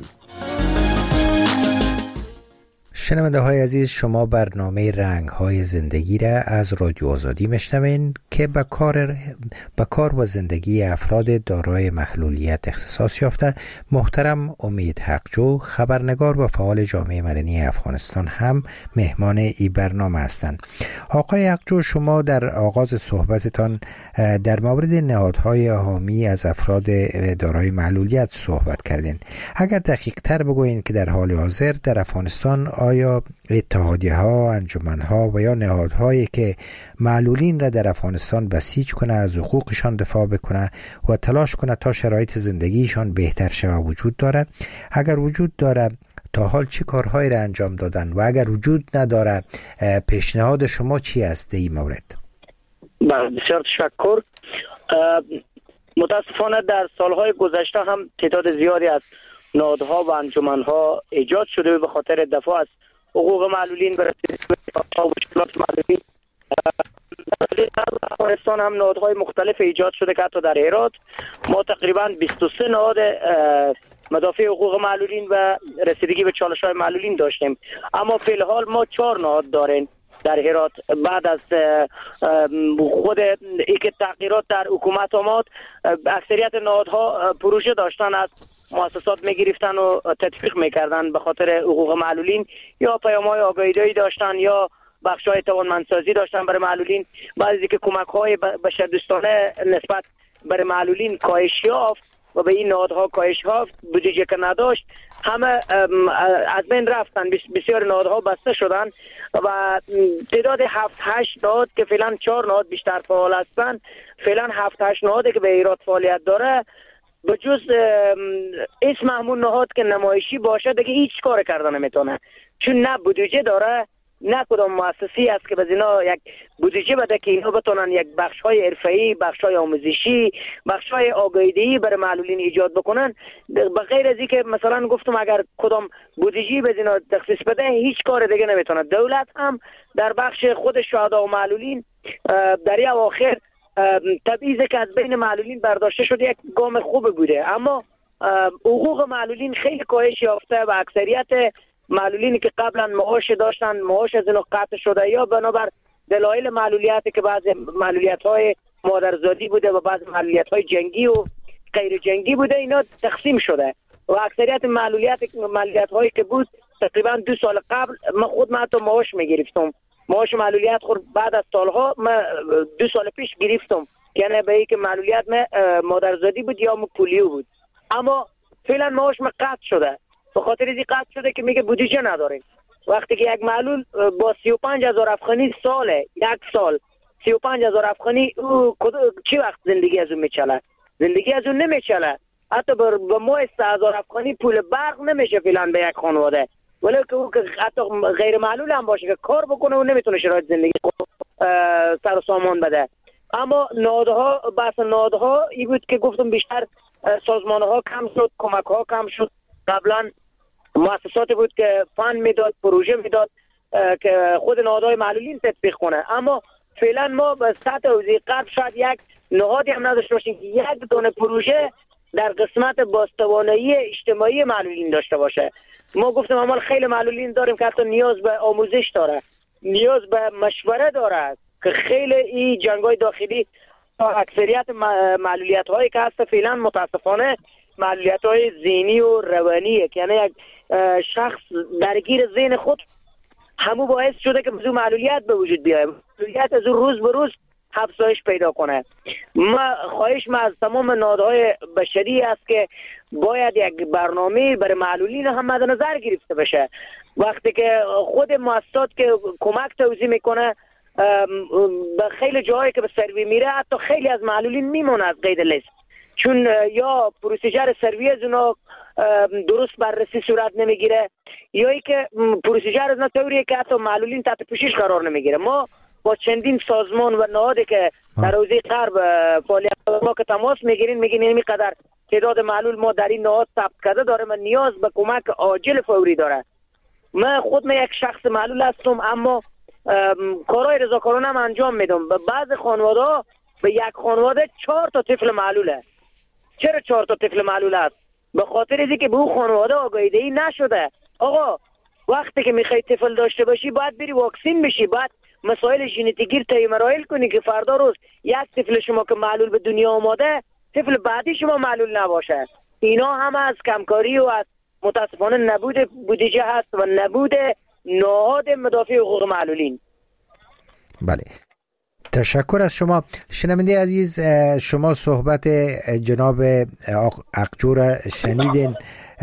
شنونده های عزیز، شما برنامه رنگ های زندگی را از رادیو آزادی میشنوین که به کار به کار و زندگی افراد دارای محلولیت اختصاص یافته محترم امید حقجو، خبرنگار و فعال جامعه مدنی افغانستان هم مهمان این برنامه هستند. آقای حقجو، شما در آغاز صحبتتان در مورد نهادهای حامی از افراد دارای معلولیت صحبت کردین. اگر دقیق تر بگوین که در حال حاضر در افغانستان آیا اتحادیه ها، انجمن ها و یا نهادهایی که معلولین را در افغانستان بسیج کنه، از حقوقشان دفاع بکنه و تلاش کنه تا شرایط زندگیشان بهتر شود وجود داره؟ اگر وجود داره تا حال چه کارهایی را انجام دادن و اگر وجود نداره پیشنهاد شما چی است در این مورد؟ بسیار تشکر. متاسفانه در سالهای گذشته هم تعداد زیادی از نهادها و انجمنها ایجاد شده به خاطر دفاع از حقوق معلولین و مشکلات معلولین. در افغانستان هم نهادهای مختلف ایجاد شده که حتی در هرات ما تقریبا بیست و سه نهاد مدافع حقوق معلولین و رسیدگی به چالش‌های معلولین داشتیم، اما فی الحال ما چهار نهاد داریم در هرات. بعد از خود اینکه تغییرات در حکومت آمد، اکثریت نهادها پروژه داشتن از مؤسسات میگرفتن و تطبیق میکردن به خاطر حقوق معلولین، یا پیام‌های آگاهی‌دهی داشتن یا بخش‌های توانمندسازی داشتن برای معلولین، بعضی که کمک‌های بشردوستانه نسبت برای معلولین کاهش یافت و به این نهادها کاهش یافت، بودجه که نداشت همه از بین رفتن. بسیار نهادها بسته شدن و تعداد هفت هشت نهاد که فعلا چهار نهاد بیشتر فعال هستن، فعلا هفت هشت نهادی که به ایراد فعالیت داره به جز اسم همون نهاد که نمایشی باشه دیگه هیچ کار کردن نمیتونه، چون نه بودجه داره نه کدام مؤسسی است که به اینا یک بودجه بده که اینا بتونن یک بخش‌های حرفه‌ای، بخش‌های آموزشی، بخش‌های آگاهی‌دهی برای معلولین ایجاد بکنن. به غیر از اینکه مثلا گفتم اگر کدام بودجه به اینا تخصیص بده هیچ کار دیگه نمیتونه. دولت هم در بخش خود شهدا و معلولین در اواخر تبعیضی که از بین معلولین برداشته شده یک گام خوب بوده، اما حقوق معلولین خیلی کاهش یافته و اکثریت معلولینی که قبلا معاش داشتن معاش از اینو قطع شده یا بنابر دلایل معلولیتی که بعضی معلولیت‌های مادرزادی بوده و بعضی معلولیت‌های جنگی و غیر جنگی بوده، اینا تقسیم شده و اکثریت معلولیت معلولیت‌هایی که بود تقریبا دو سال قبل من خود من حتی معاش می‌گرفتم، معاش معلولیت خود بعد از سالها من دو سال پیش گرفتم، یعنی به اینکه معلولیت من مادرزادی بود یا پولیو بود، اما فعلا معاش من قطع شده. به خاطر اینکه قطع شده که میگه بودجه نداریم. وقتی که یک معلول با سی و پنج هزار افغانی ساله یک سال سی و پنج هزار افغانی او چی وقت زندگی از اون میچله؟ زندگی از اون نمیچله. حتی به ماه سه هزار افغانی پول برق نمیشه فعلا به یک خانواده، ولی که او که حتی غیر معلول هم باشه که کار بکنه و نمیتونه شرایط زندگی سر و سامان بده. اما نهادها بحث نهادها ای بود که گفتم بیشتر سازمانها کم شد، کمک‌ها کم شد. قبلا مؤسساتی بود که فند میداد، پروژه میداد که خود نهادهای معلولین تطبیق کنه، اما فعلا ما به سطح حوزه غرب شاید یک نهادی هم نداشته باشیم که یک دونه پروژه در قسمت بازتوانایی اجتماعی معلولین داشته باشه. ما گفتم اما خیلی معلولین داریم که حتی نیاز به آموزش داره، نیاز به مشوره داره که خیلی این جنگ‌های داخلی اکثریت معلولیت‌هایی که هست فعلا متاسفانه معلولیت‌های ذهنی و روانیه که یعنی یک شخص درگیر ذهن خود همو باعث شده که موضوع معلولیت به وجود بیاید، معلولیت از روز به روز افزایش پیدا کنه. ما خواهش ما از تمام نهادهای بشری است که باید یک برنامه برای معلولین هم مد نظر گرفته بشه. وقتی که خود مؤسسات که کمک توزیع میکنه به خیلی جاهایی که به سروی میره حتی خیلی از معلولین میمونه از قید لیست، چون یا پروسیجر سروی از اونا درست بررسی صورت نمیگیره یا ای که پروسیجر از اونا طوریه که حتی معلولین تحت پوشش قرار نمیگیره. ما با چندین سازمان و نهادی که در حوزه غرب فعالیت ما که تماس میگیرین میگین اینمی قدر تعداد معلول ما در این نهاد ثبت کرده داره و نیاز به کمک عاجل فوری داره. من خود من یک شخص معلول هستم اما کارهای رضاکارانه هم انجام میدم. به بعض خانواده به یک خانواده چهار تا طفل معلوله. چرا چهار تا طفل معلول است؟ به خاطر اینکه به اون خانواده آگاهی دهی نشده. آقا وقتی که میخوای طفل داشته باشی باید بری واکسین بشی، باید مسائل ژنتیکی طی مراحل کنی که فردا روز یک طفل شما که معلول به دنیا آماده طفل بعدی شما معلول نباشه. اینا هم از کمکاری و از متاسفانه نبود بودجه هست و نبود نهاد مدافع حقوق معلولین. بله، تشکر از شما. شنونده عزیز، شما صحبت جناب حقجو را شنیدین.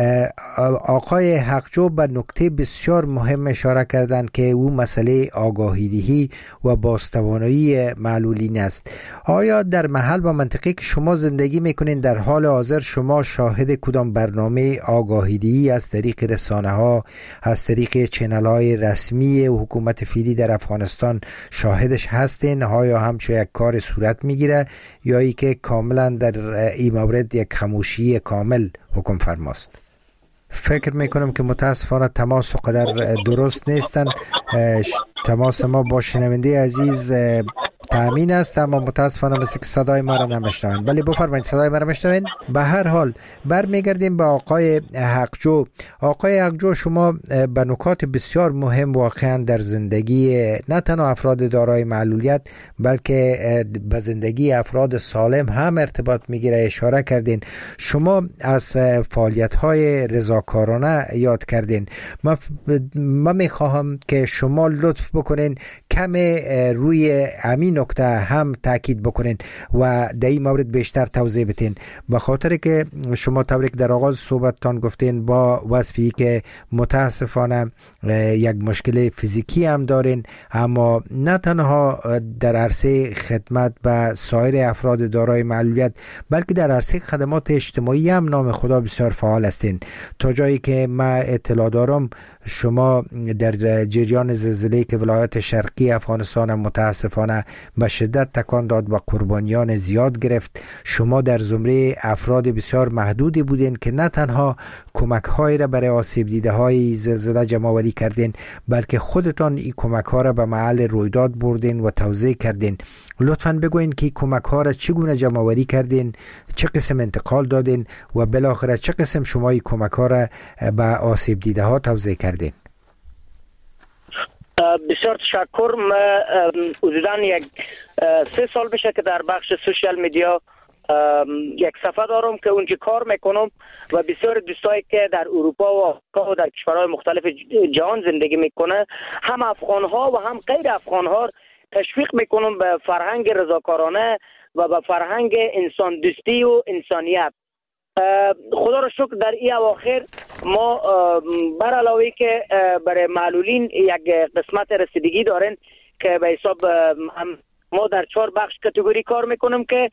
آقای حقجو به نکته بسیار مهم اشاره کردند که او مسئله آگاهی‌دهی و بازتوانایی معلولین است. آیا در محل و منطقه که شما زندگی میکنین در حال حاضر شما شاهد کدام برنامه آگاهی‌دهی از طریق رسانه ها، از طریق چینل های رسمی و حکومت فعلی در افغانستان شاهدش هستین؟ آیا همچون یک کار صورت میگیره یا ای که کاملا در این مورد یک خاموشی کامل حکم فرماست؟ فکر میکنم که متاسفانه تماس و قدر درست نیستن. تماس ما با شنونده عزیز تأمین است، اما متاسفانه مثل که صدای ما را نمیشنوند. ولی بفرمایید صدای ما را میشنوین؟ به هر حال برمیگردیم به آقای حقجو. آقای حقجو، شما به نکات بسیار مهم واقعا در زندگی نه تنها افراد دارای معلولیت بلکه به زندگی افراد سالم هم ارتباط میگیره اشاره کردین. شما از فعالیت‌های رضاکارانه یاد کردین. من من میخواهم که شما لطف بکنین کم روی همین نکته هم تاکید بکنین و در این مورد بیشتر توضیح بدین، به خاطر که شما طوری که در آغاز صحبتتان گفتین با وصفی که متاسفانه یک مشکل فیزیکی هم دارین، اما نه تنها در عرصه خدمت به سایر افراد دارای معلولیت بلکه در عرصه خدمات اجتماعی هم نام خدا بسیار فعال هستین. تا جایی که من اطلاع دارم شما در جریان زلزله‌ای که ولایت شرقی افغانستان متاسفانه به شدت تکان داد و قربانیان زیاد گرفت، شما در زمره افراد بسیار محدودی بودین که نه تنها کمک‌هایی را برای آسیب دیده‌های زلزله جمع‌آوری کردین بلکه خودتان این کمک‌ها را به محل رویداد بردین و توزیع کردین. لطفاً بگوین که کمک‌ها را چگونه جمع‌آوری کردین، چه قسم انتقال دادین و بالاخره چه قسم شما این کمک‌ها را به آسیب دیده‌ها توزیع کردین؟ بسیار تشکر. من حدوداً یک سه سال میشه که در بخش سوشال میدیا یک صفحه دارم که اونجا کار میکنم و بسیار دوستایی که در اروپا و آمریکا و در کشورهای مختلف جهان زندگی میکنه، هم افغانها و هم غیر افغانها تشویق میکنم به فرهنگ رضاکارانه و به فرهنگ انسان دوستی و انسانیت. خدا را شکر در این اواخر ما بر علاوه که برای معلولین یک قسمت رسیدگی دارن که به حساب ما در چهار بخش کاتگوری کار میکنیم که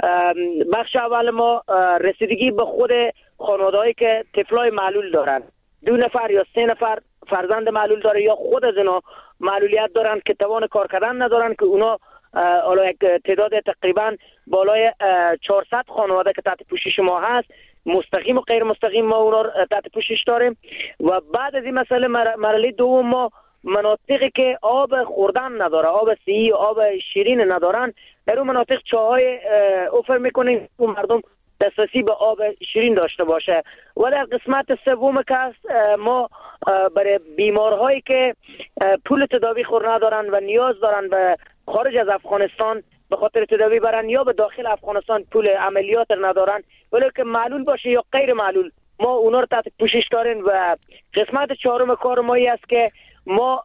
بخش اول ما رسیدگی به خود خانواده‌ای که طفلای معلول دارن، دو نفر یا سه نفر فرزند معلول داره یا خود از اینا معلولیت دارن که توان کار کردن ندارن، که اونا حالا یک تعداد تقریبا بالای چهارصد خانواده که تحت پوشش ما هست، مستقیم و غیر مستقیم ما اونا تحت پوشش داریم. و بعد از این مسئله مرحله دوم ما مناطقی که آب خوردن نداره، آب سیی و آب شیرین ندارن، در اون مناطق چاهای اوفر میکنیم و مردم دسترسی به آب شیرین داشته باشه. و در قسمت سوم که ما برای بیمارهایی که پول تداوی خور ندارن و نیاز دارن به خارج از افغانستان به خاطر تداوی برن یا به داخل افغانستان پول عملیات ندارن، ولی که معلول باشه یا غیر معلول، ما اونا رو تحت پوشش داریم. و قسمت چهارم کار ما است که ما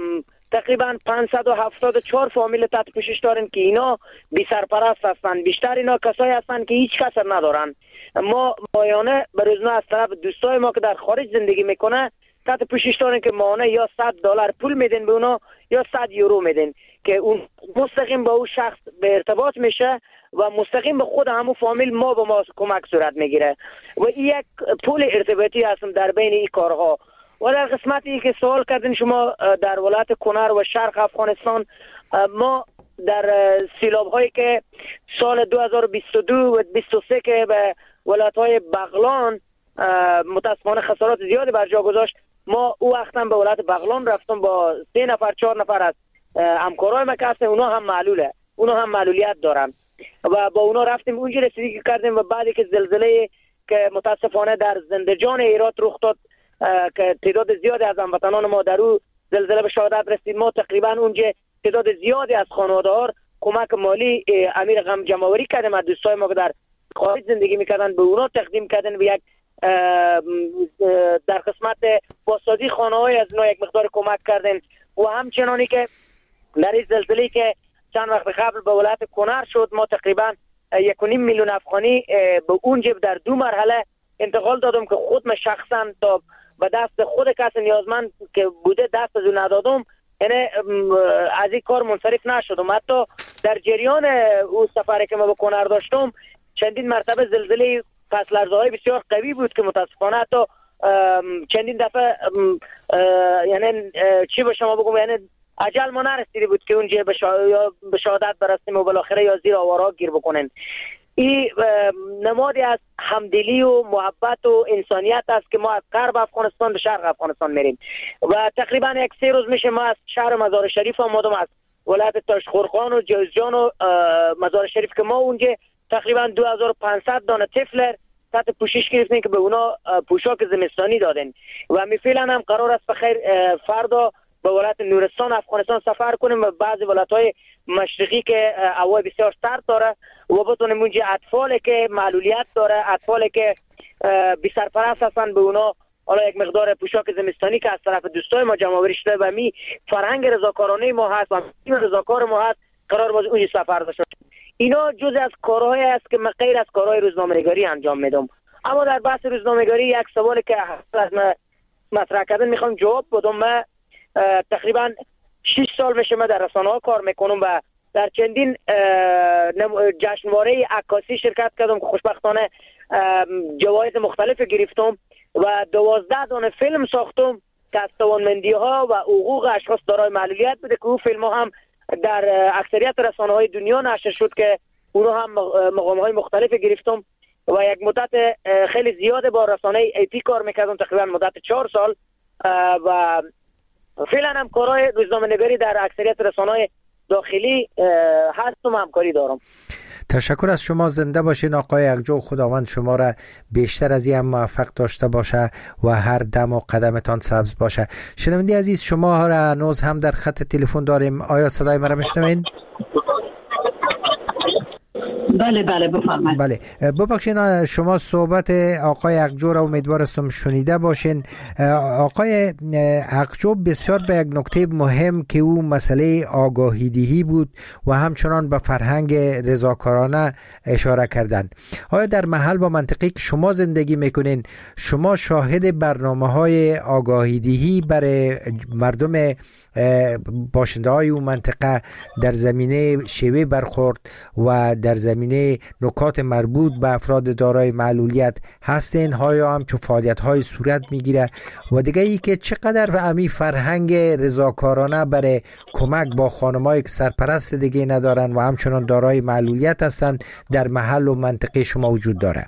تقریبا پانصد و هفتاد و چهار فامیل تحت پوشش داریم که اینا بی سرپرست هستن. بیشتر اینا کسایی هستن که هیچ کس ندارن. ما ماهانه به روزانه از طرف دوستای ما که در خارج زندگی میکنه تحت پوشش داریم که ماهانه یا صد دلار پول میدن به اونا یا صد یورو میدن که اون مستقیم با اون شخص به ارتباط میشه و مستقیم به خود همون فامیل ما به ما کمک صورت میگیره و این یک پول ارتباطی هستم در بین این کارها. و در قسمتی که سوال کردین شما در ولایت کنر و شرق افغانستان، ما در سیلاب هایی که سال دو هزار و بیست و دو و بیست و سه که به ولایت های بغلان متاسفانه خسارات زیادی بر جا گذاشت، ما او وقتا به ولایت بغلان رفتم با سه نفر چهار نفر از همکارای ما که هستن، اونا هم معلوله، اونا هم معلولیت دارن و با اونا رفتیم اونجا رسیدگی کردیم. و بعدی که زلزله که متاسفانه در زندجان هرات رخ داد که تعداد زیادی از هموطنان ما در اون زلزله به شهادت رسید، ما تقریبا اونجا تعداد زیادی از خانواده‌ها کمک مالی امیر غم جمع‌آوری کردیم از دوستای ما که در خارج زندگی میکردن، به اونا تقدیم کردن و یک در قسمت بازسازی خانه‌های از اونا یک مقدار کمک کردن. و همچنانی که در این زلزله که چند وقت قبل به ولایت کنر شد، ما تقریبا یک و نیم میلیون افغانی به اونجا در دو مرحله انتقال دادم که خود من شخصا تا به دست خود کس نیازمند که بوده دست از اون ندادم، یعنی از این کار منصرف نشدم. حتی در جریان اون سفری که ما به کنر داشتم چندین مرتبه زلزله پس لرزه های بسیار قوی بود که متاسفانه حتی چندین دفعه یعنی چی به شما بگم، یعنی اجل ما نرسیده بود که اونجا به شهادت برسیم و بالاخره یا زیر آوارها گیر بکنن. این نمادی از همدلی و محبت و انسانیت است که ما از غرب افغانستان به شرق افغانستان میریم و تقریبا یک سه روز میشه ما از شهر مزار شریف آمدم، از ولایت تاشقرغان و جوزجان و مزار شریف که ما اونجا تقریبا دو هزار و پانصد دانه طفل تحت پوشش گرفتیم که به اونا پوشاک زمستانی دادن و می فعلا هم قرار است بخیر فردا به ولایت نورستان افغانستان سفر کنیم و بعضی ولایت‌های مشرقی که هوا بسیار سرد داره و بتونیم اونجا اطفالی که معلولیت داره، اطفالی که بی سرپرست هستن به اونا حالا یک مقدار پوشاک زمستانی که از طرف دوستای ما جمع آوری شده و می فرهنگ رضاکارانه ما هست و تیم رضاکار ما هست قرار باز اونجا سفر داشته. اینا جزء از کارهایی است که من غیر از کارهای روزنامه‌نگاری انجام میدم. اما در بحث روزنامه‌نگاری یک سوالی که از مطرح کردن میخوام جواب بدم. من تقریبا شش سال میشه من در رسانه‌ها کار میکنم و در چندین جشنواره عکاسی شرکت کردم که خوشبختانه جوایز مختلف گرفتم و دوازده دانه فیلم ساختم که از توانمندی‌ها و حقوق اشخاص دارای معلولیت بوده که اون فیلم‌ها هم در اکثریت رسانه‌های دنیا نشر شد که اونها هم مقام‌های مختلف گرفتم و یک مدت خیلی زیاد با رسانه ای پی کار میکردم، تقریبا مدت چهار سال و فعلا هم کارهای روزنامه‌نگاری در اکثریت رسانه‌های داخلی هستم، همکاری دارم. تشکر از شما، زنده باشین آقای اقجو. خداوند شما را بیشتر از این موفق داشته باشه و هر دم و قدمتان سبز باشه. شنونده عزیز، شما را هنوز هم در خط تلفن داریم. آیا صدای مرا میشنوین؟ بله بله بفرمایید. بله ببخشید، شما صحبت آقای اقجو را امیدوارم شنیده باشین. آقای اقجو بسیار به یک نکته مهم که او مسئله آگاهی دهی بود و همچنان به فرهنگ رضاکارانه اشاره کردن. آیا در محل و منطقه‌ای که شما زندگی میکنین شما شاهد برنامه‌های آگاهی دهی برای مردم باشنده های اون منطقه در زمینه شیوه برخورد و در زمینه نکات مربوط به افراد دارای معلولیت هستین؟ ها هم چه فعالیت های صورت میگیره؟ و دیگه ای که چقدر امی فرهنگ رضاکارانه برای کمک با خانمایی که سرپرست دیگه ندارن و همچنان دارای معلولیت هستن در محل و منطقه شما وجود داره؟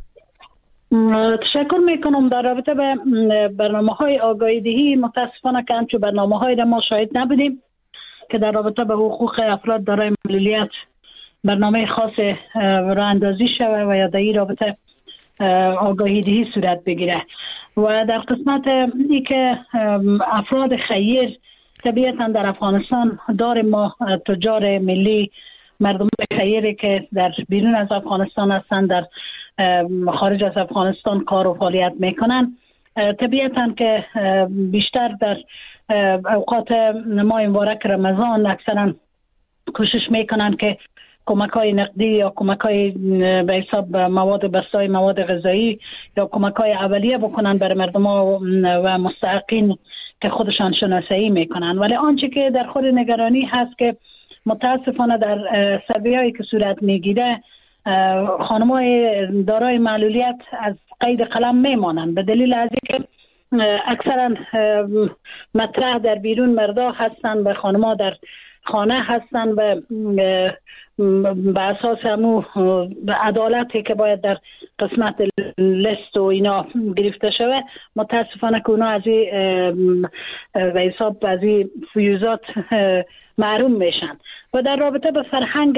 تشکر میکنم. در رابطه به برنامه های آگاهی دهی متاسفانه که همچون برنامه های را ما شاهد نبودیم که در رابطه به حقوق افراد دارای معلولیت برنامه خاص راه اندازی شود و یا در این رابطه آگاهی دهی صورت بگیره. و در قسمت ای که افراد خیر طبیعتا در افغانستان داریم ما تجار ملی، مردم خیری که در بیرون از افغانستان هستند، در خارج از افغانستان کار و فعالیت میکنن. طبیعتا که بیشتر در اوقات ماه مبارک رمضان اکثرا کوشش میکنن که کمک های نقدی یا کمک های به حساب مواد بستای مواد غذایی یا کمک های اولیه بکنن برای مردم ها و مستحقین که خودشان شناسایی میکنن. ولی آنچه که در خود نگرانی هست که متاسفانه در سروی هایی که صورت میگیره خانم‌های دارای معلولیت از قید قلم میمانند به دلیل از اینکه اکثرا مطرح در بیرون مردا هستند و خانم‌ها در خانه هستند و به اساس همون عدالتی که باید در قسمت لیست و اینا گرفته شده متاسفانه که اونا از این به حساب از این فیوزات محروم میشن. و در رابطه به فرهنگ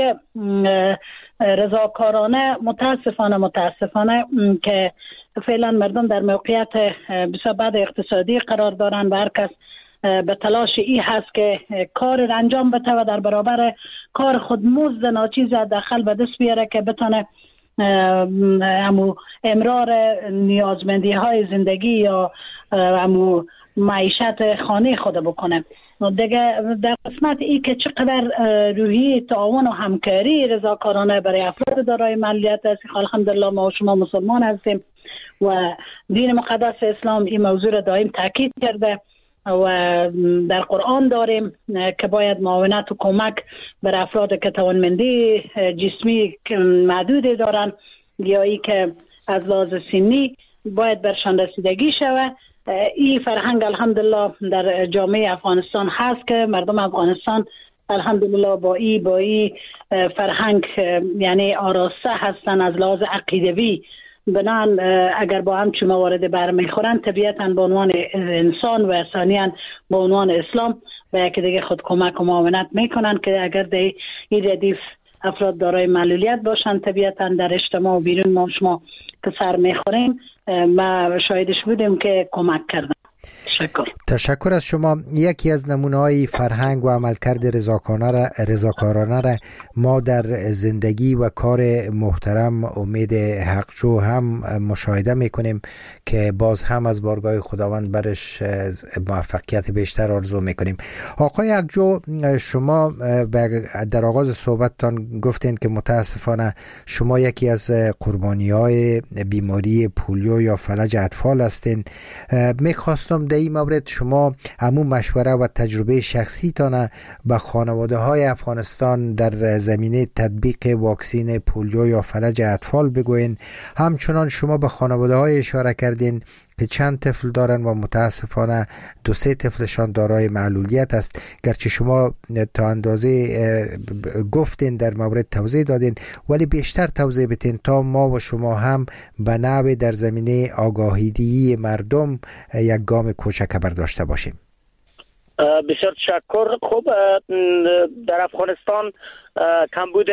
رضاکارانه متاسفانه متاسفانه که فعلا مردم در موقعیت بسیار بد اقتصادی قرار دارن و هر کس به تلاش ای هست که کار را انجام بده و در برابر کار خود مزد ناچیز داخل به دست بیاره که بتونه همو امرار نیازمندی های زندگی یا همو معیشت خانه خود بکنه. دیگه در قسمت ای که چقدر روحی تعاون و همکاری رضاکارانه برای افراد دارای معلولیت است، الحمدلله ما و شما مسلمان هستیم و دین مقدس اسلام این موضوع را دائم تاکید کرده و در قرآن داریم که باید معاونت و کمک بر افراد که توانمندی جسمی محدود دارن یا ای که از لحاظ سنی باید برشان رسیدگی شود. این فرهنگ الحمدلله در جامعه افغانستان هست که مردم افغانستان الحمدلله با این با این فرهنگ یعنی آراسته هستن از لحاظ عقیدوی. بنان اگر با هم چه موارد برمیخورن طبیعتا به عنوان انسان و ثانیاً به عنوان اسلام به یکی دیگه خود کمک و معاونت میکنن که اگر در این ردیف افراد دارای معلولیت باشن، طبیعتا در اجتماع و بیرون ما شما که سر میخوریم ما شاهدش بودیم که کمک کردن. تشکر. تشکر از شما. یکی از نمونه‌های فرهنگ و عملکرد رضاکارانه رضاکارانه را ما در زندگی و کار محترم امید حقجو هم مشاهده میکنیم که باز هم از بارگاه خداوند برش موفقیت بیشتر آرزو میکنیم. آقای حقجو، شما در آغاز صحبتتان گفتین که متاسفانه شما یکی از قربانی‌های بیماری پولیو یا فلج اطفال هستین. میخواستم در این مورد شما همون مشوره و تجربه شخصی تانه به خانواده های افغانستان در زمینه تطبیق واکسین پولیو یا فلج اطفال بگوین. همچنان شما به خانواده های اشاره کردین که چند طفل دارن و متاسفانه دو سه طفلشان دارای معلولیت است. گرچه شما تا اندازه گفتین در مورد توضیح دادین، ولی بیشتر توضیح بتین تا ما و شما هم به نحو در زمینه آگاهیدهی مردم یک گام کوچک برداشته باشیم. بسیار تشکر. خب در افغانستان کمبود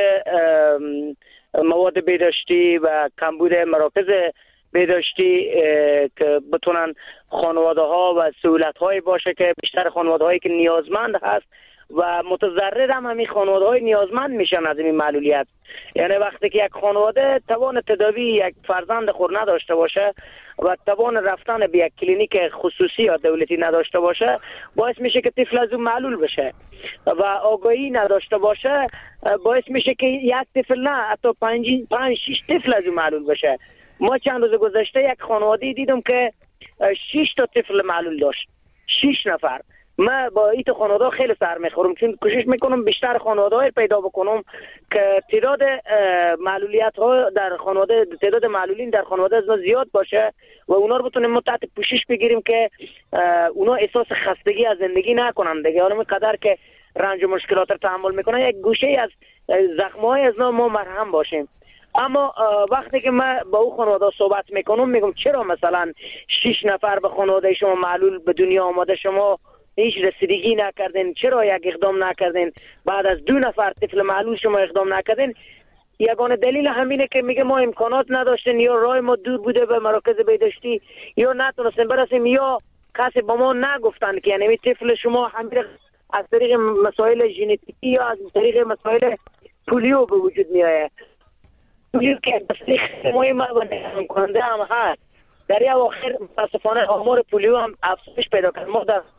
مواد بهداشتی و کمبود مراکز بهداشتی که بتونن خانواده ها و سهولت هایی باشه که بیشتر خانواده هایی که نیازمند هست و متضرر هم همین خانواده های نیازمند میشن از این معلولیت. یعنی وقتی که یک خانواده توان تداوی یک فرزند خود نداشته باشه و توان رفتن به یک کلینیک خصوصی یا دولتی نداشته باشه، باعث میشه که طفل از اون معلول بشه و آگاهی نداشته باشه، باعث میشه که یک طفل نه حتی پنج پنج شش طفل از اون معلول بشه. ما چند روز گذشته یک خانواده دیدم که شش تا طفل معلول داشت، شش نفر. من با این خانواده خیلی سر میخورم چون کوشش میکنم بیشتر خانواده های پیدا بکنم که تعداد معلولیت ها در خانواده، تعداد معلولین در خانواده از ما زیاد باشه و اونا رو بتونیم ما تحت پوشش بگیریم که اونا احساس خستگی از زندگی نکنن دیگه. حالا قدر که رنج و مشکلات رو تحمل میکنن، یک گوشه از زخم‌های از ما مرهم باشیم. اما وقتی که من با او خانواده صحبت میکنم میگم چرا مثلا شش نفر به خانواده شما معلول به دنیا آمده، شما هیچ رسیدگی نکردین، چرا یک اقدام نکردین؟ بعد از دو نفر طفل معلول شما اقدام نکردین. یگانه دلیل همینه که میگه ما امکانات نداشتیم یا راه ما دور بوده به مراکز بهداشتی یا نتونستیم برسیم یا کسی با ما نگفتن که یعنی طفل شما همین از طریق مسائل ژنتیکی یا از طریق مسائل پولیو به وجود میاد. پولیو که بسیار مهم و نگران کننده هم هست. در این اواخر متاسفانه آمار پولیو هم افزایش پیدا کرد. ما در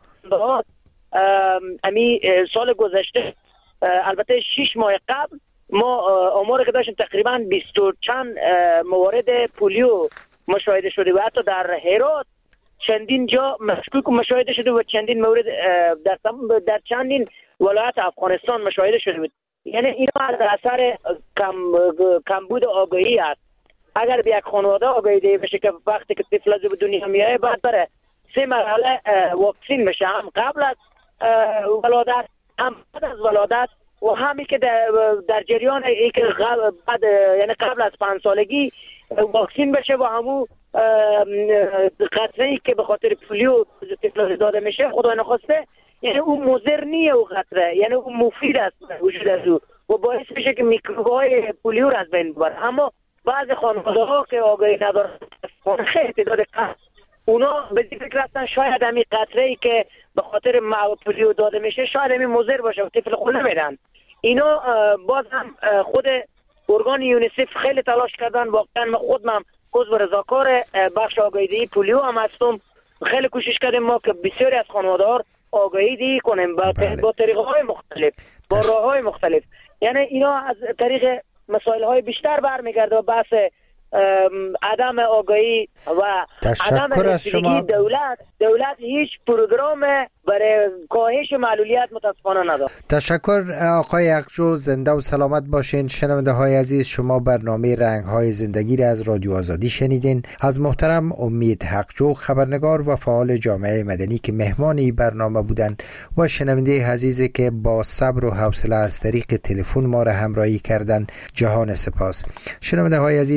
امی سال گذشته البته شش ماه قبل ما آمار که داشتیم تقریبا بیست و چند موارد پولیو مشاهده شده و حتی در هرات چندین جا مشکوک مشاهده شده و چندین مورد در در چندین ولایت افغانستان مشاهده شده بود. یعنی اینا از اثر کم کمبود آگاهی است. اگر به یک خانواده آگاهی ده بشه که وقتی که طفل از به دنیا میاد بعد بره سه مرحله واکسین بشه، هم قبل از ولادت، هم بعد از ولادت و همی که در, در جریان ای که بعد یعنی قبل از پنج سالگی واکسین بشه و همون قطره‌ای که به خاطر پولیو طفل داده میشه خدا نخواسته، یعنی اون مضر نیه او قطره، یعنی اون مفید است وجود از او و باعث میشه که میکروب‌های پولیو را از بین ببره. اما بعضی خانواده‌ها که آگاهی ندارن خیلی تعداد کم اونا به این فکر هستن شاید همین قطره‌ای که به خاطر پولیو داده میشه شاید همین مضر باشه و طفل خود نمیدن. اینا باز هم خود ارگان یونیسف خیلی تلاش کردن. واقعا من خودم عضو رضاکار بخش آگاهی‌دهی پولیو هم هستم. خیلی کوشش کردیم ما که بسیاری از خانواده‌ها آگاهی‌دهی کنیم با با طریق‌های مختلف، با راه‌های مختلف. یعنی اینا از طریق مسائل‌های بیشتر برمیگرده و بحث عدم آگاهی و عدم رسیدگی دولت دولت هیچ پروگرام برای کاهش معلولیت متاسفانه نداره. تشکر آقای حقجو، زنده و سلامت باشین. شنونده های عزیز، شما برنامه رنگ های زندگی را از رادیو آزادی شنیدین. از محترم امید حقجو، خبرنگار و فعال جامعه مدنی که مهمان این برنامه بودند و شنونده عزیزی که با صبر و حوصله از طریق تلفن ما را همراهی کردند، جهان سپاس. شنونده های عزیز، تا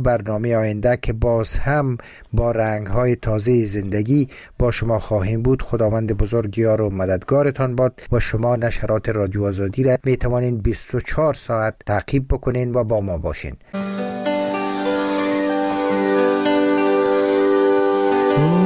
برنامه آینده که باز هم با رنگ‌های تازه زندگی با شما خواهیم بود. خداوند بزرگ یار و مددگارتان باد و شما نشرات رادیو آزادی را می توانید بیست و چهار ساعت تعقیب بکنین و با ما باشین.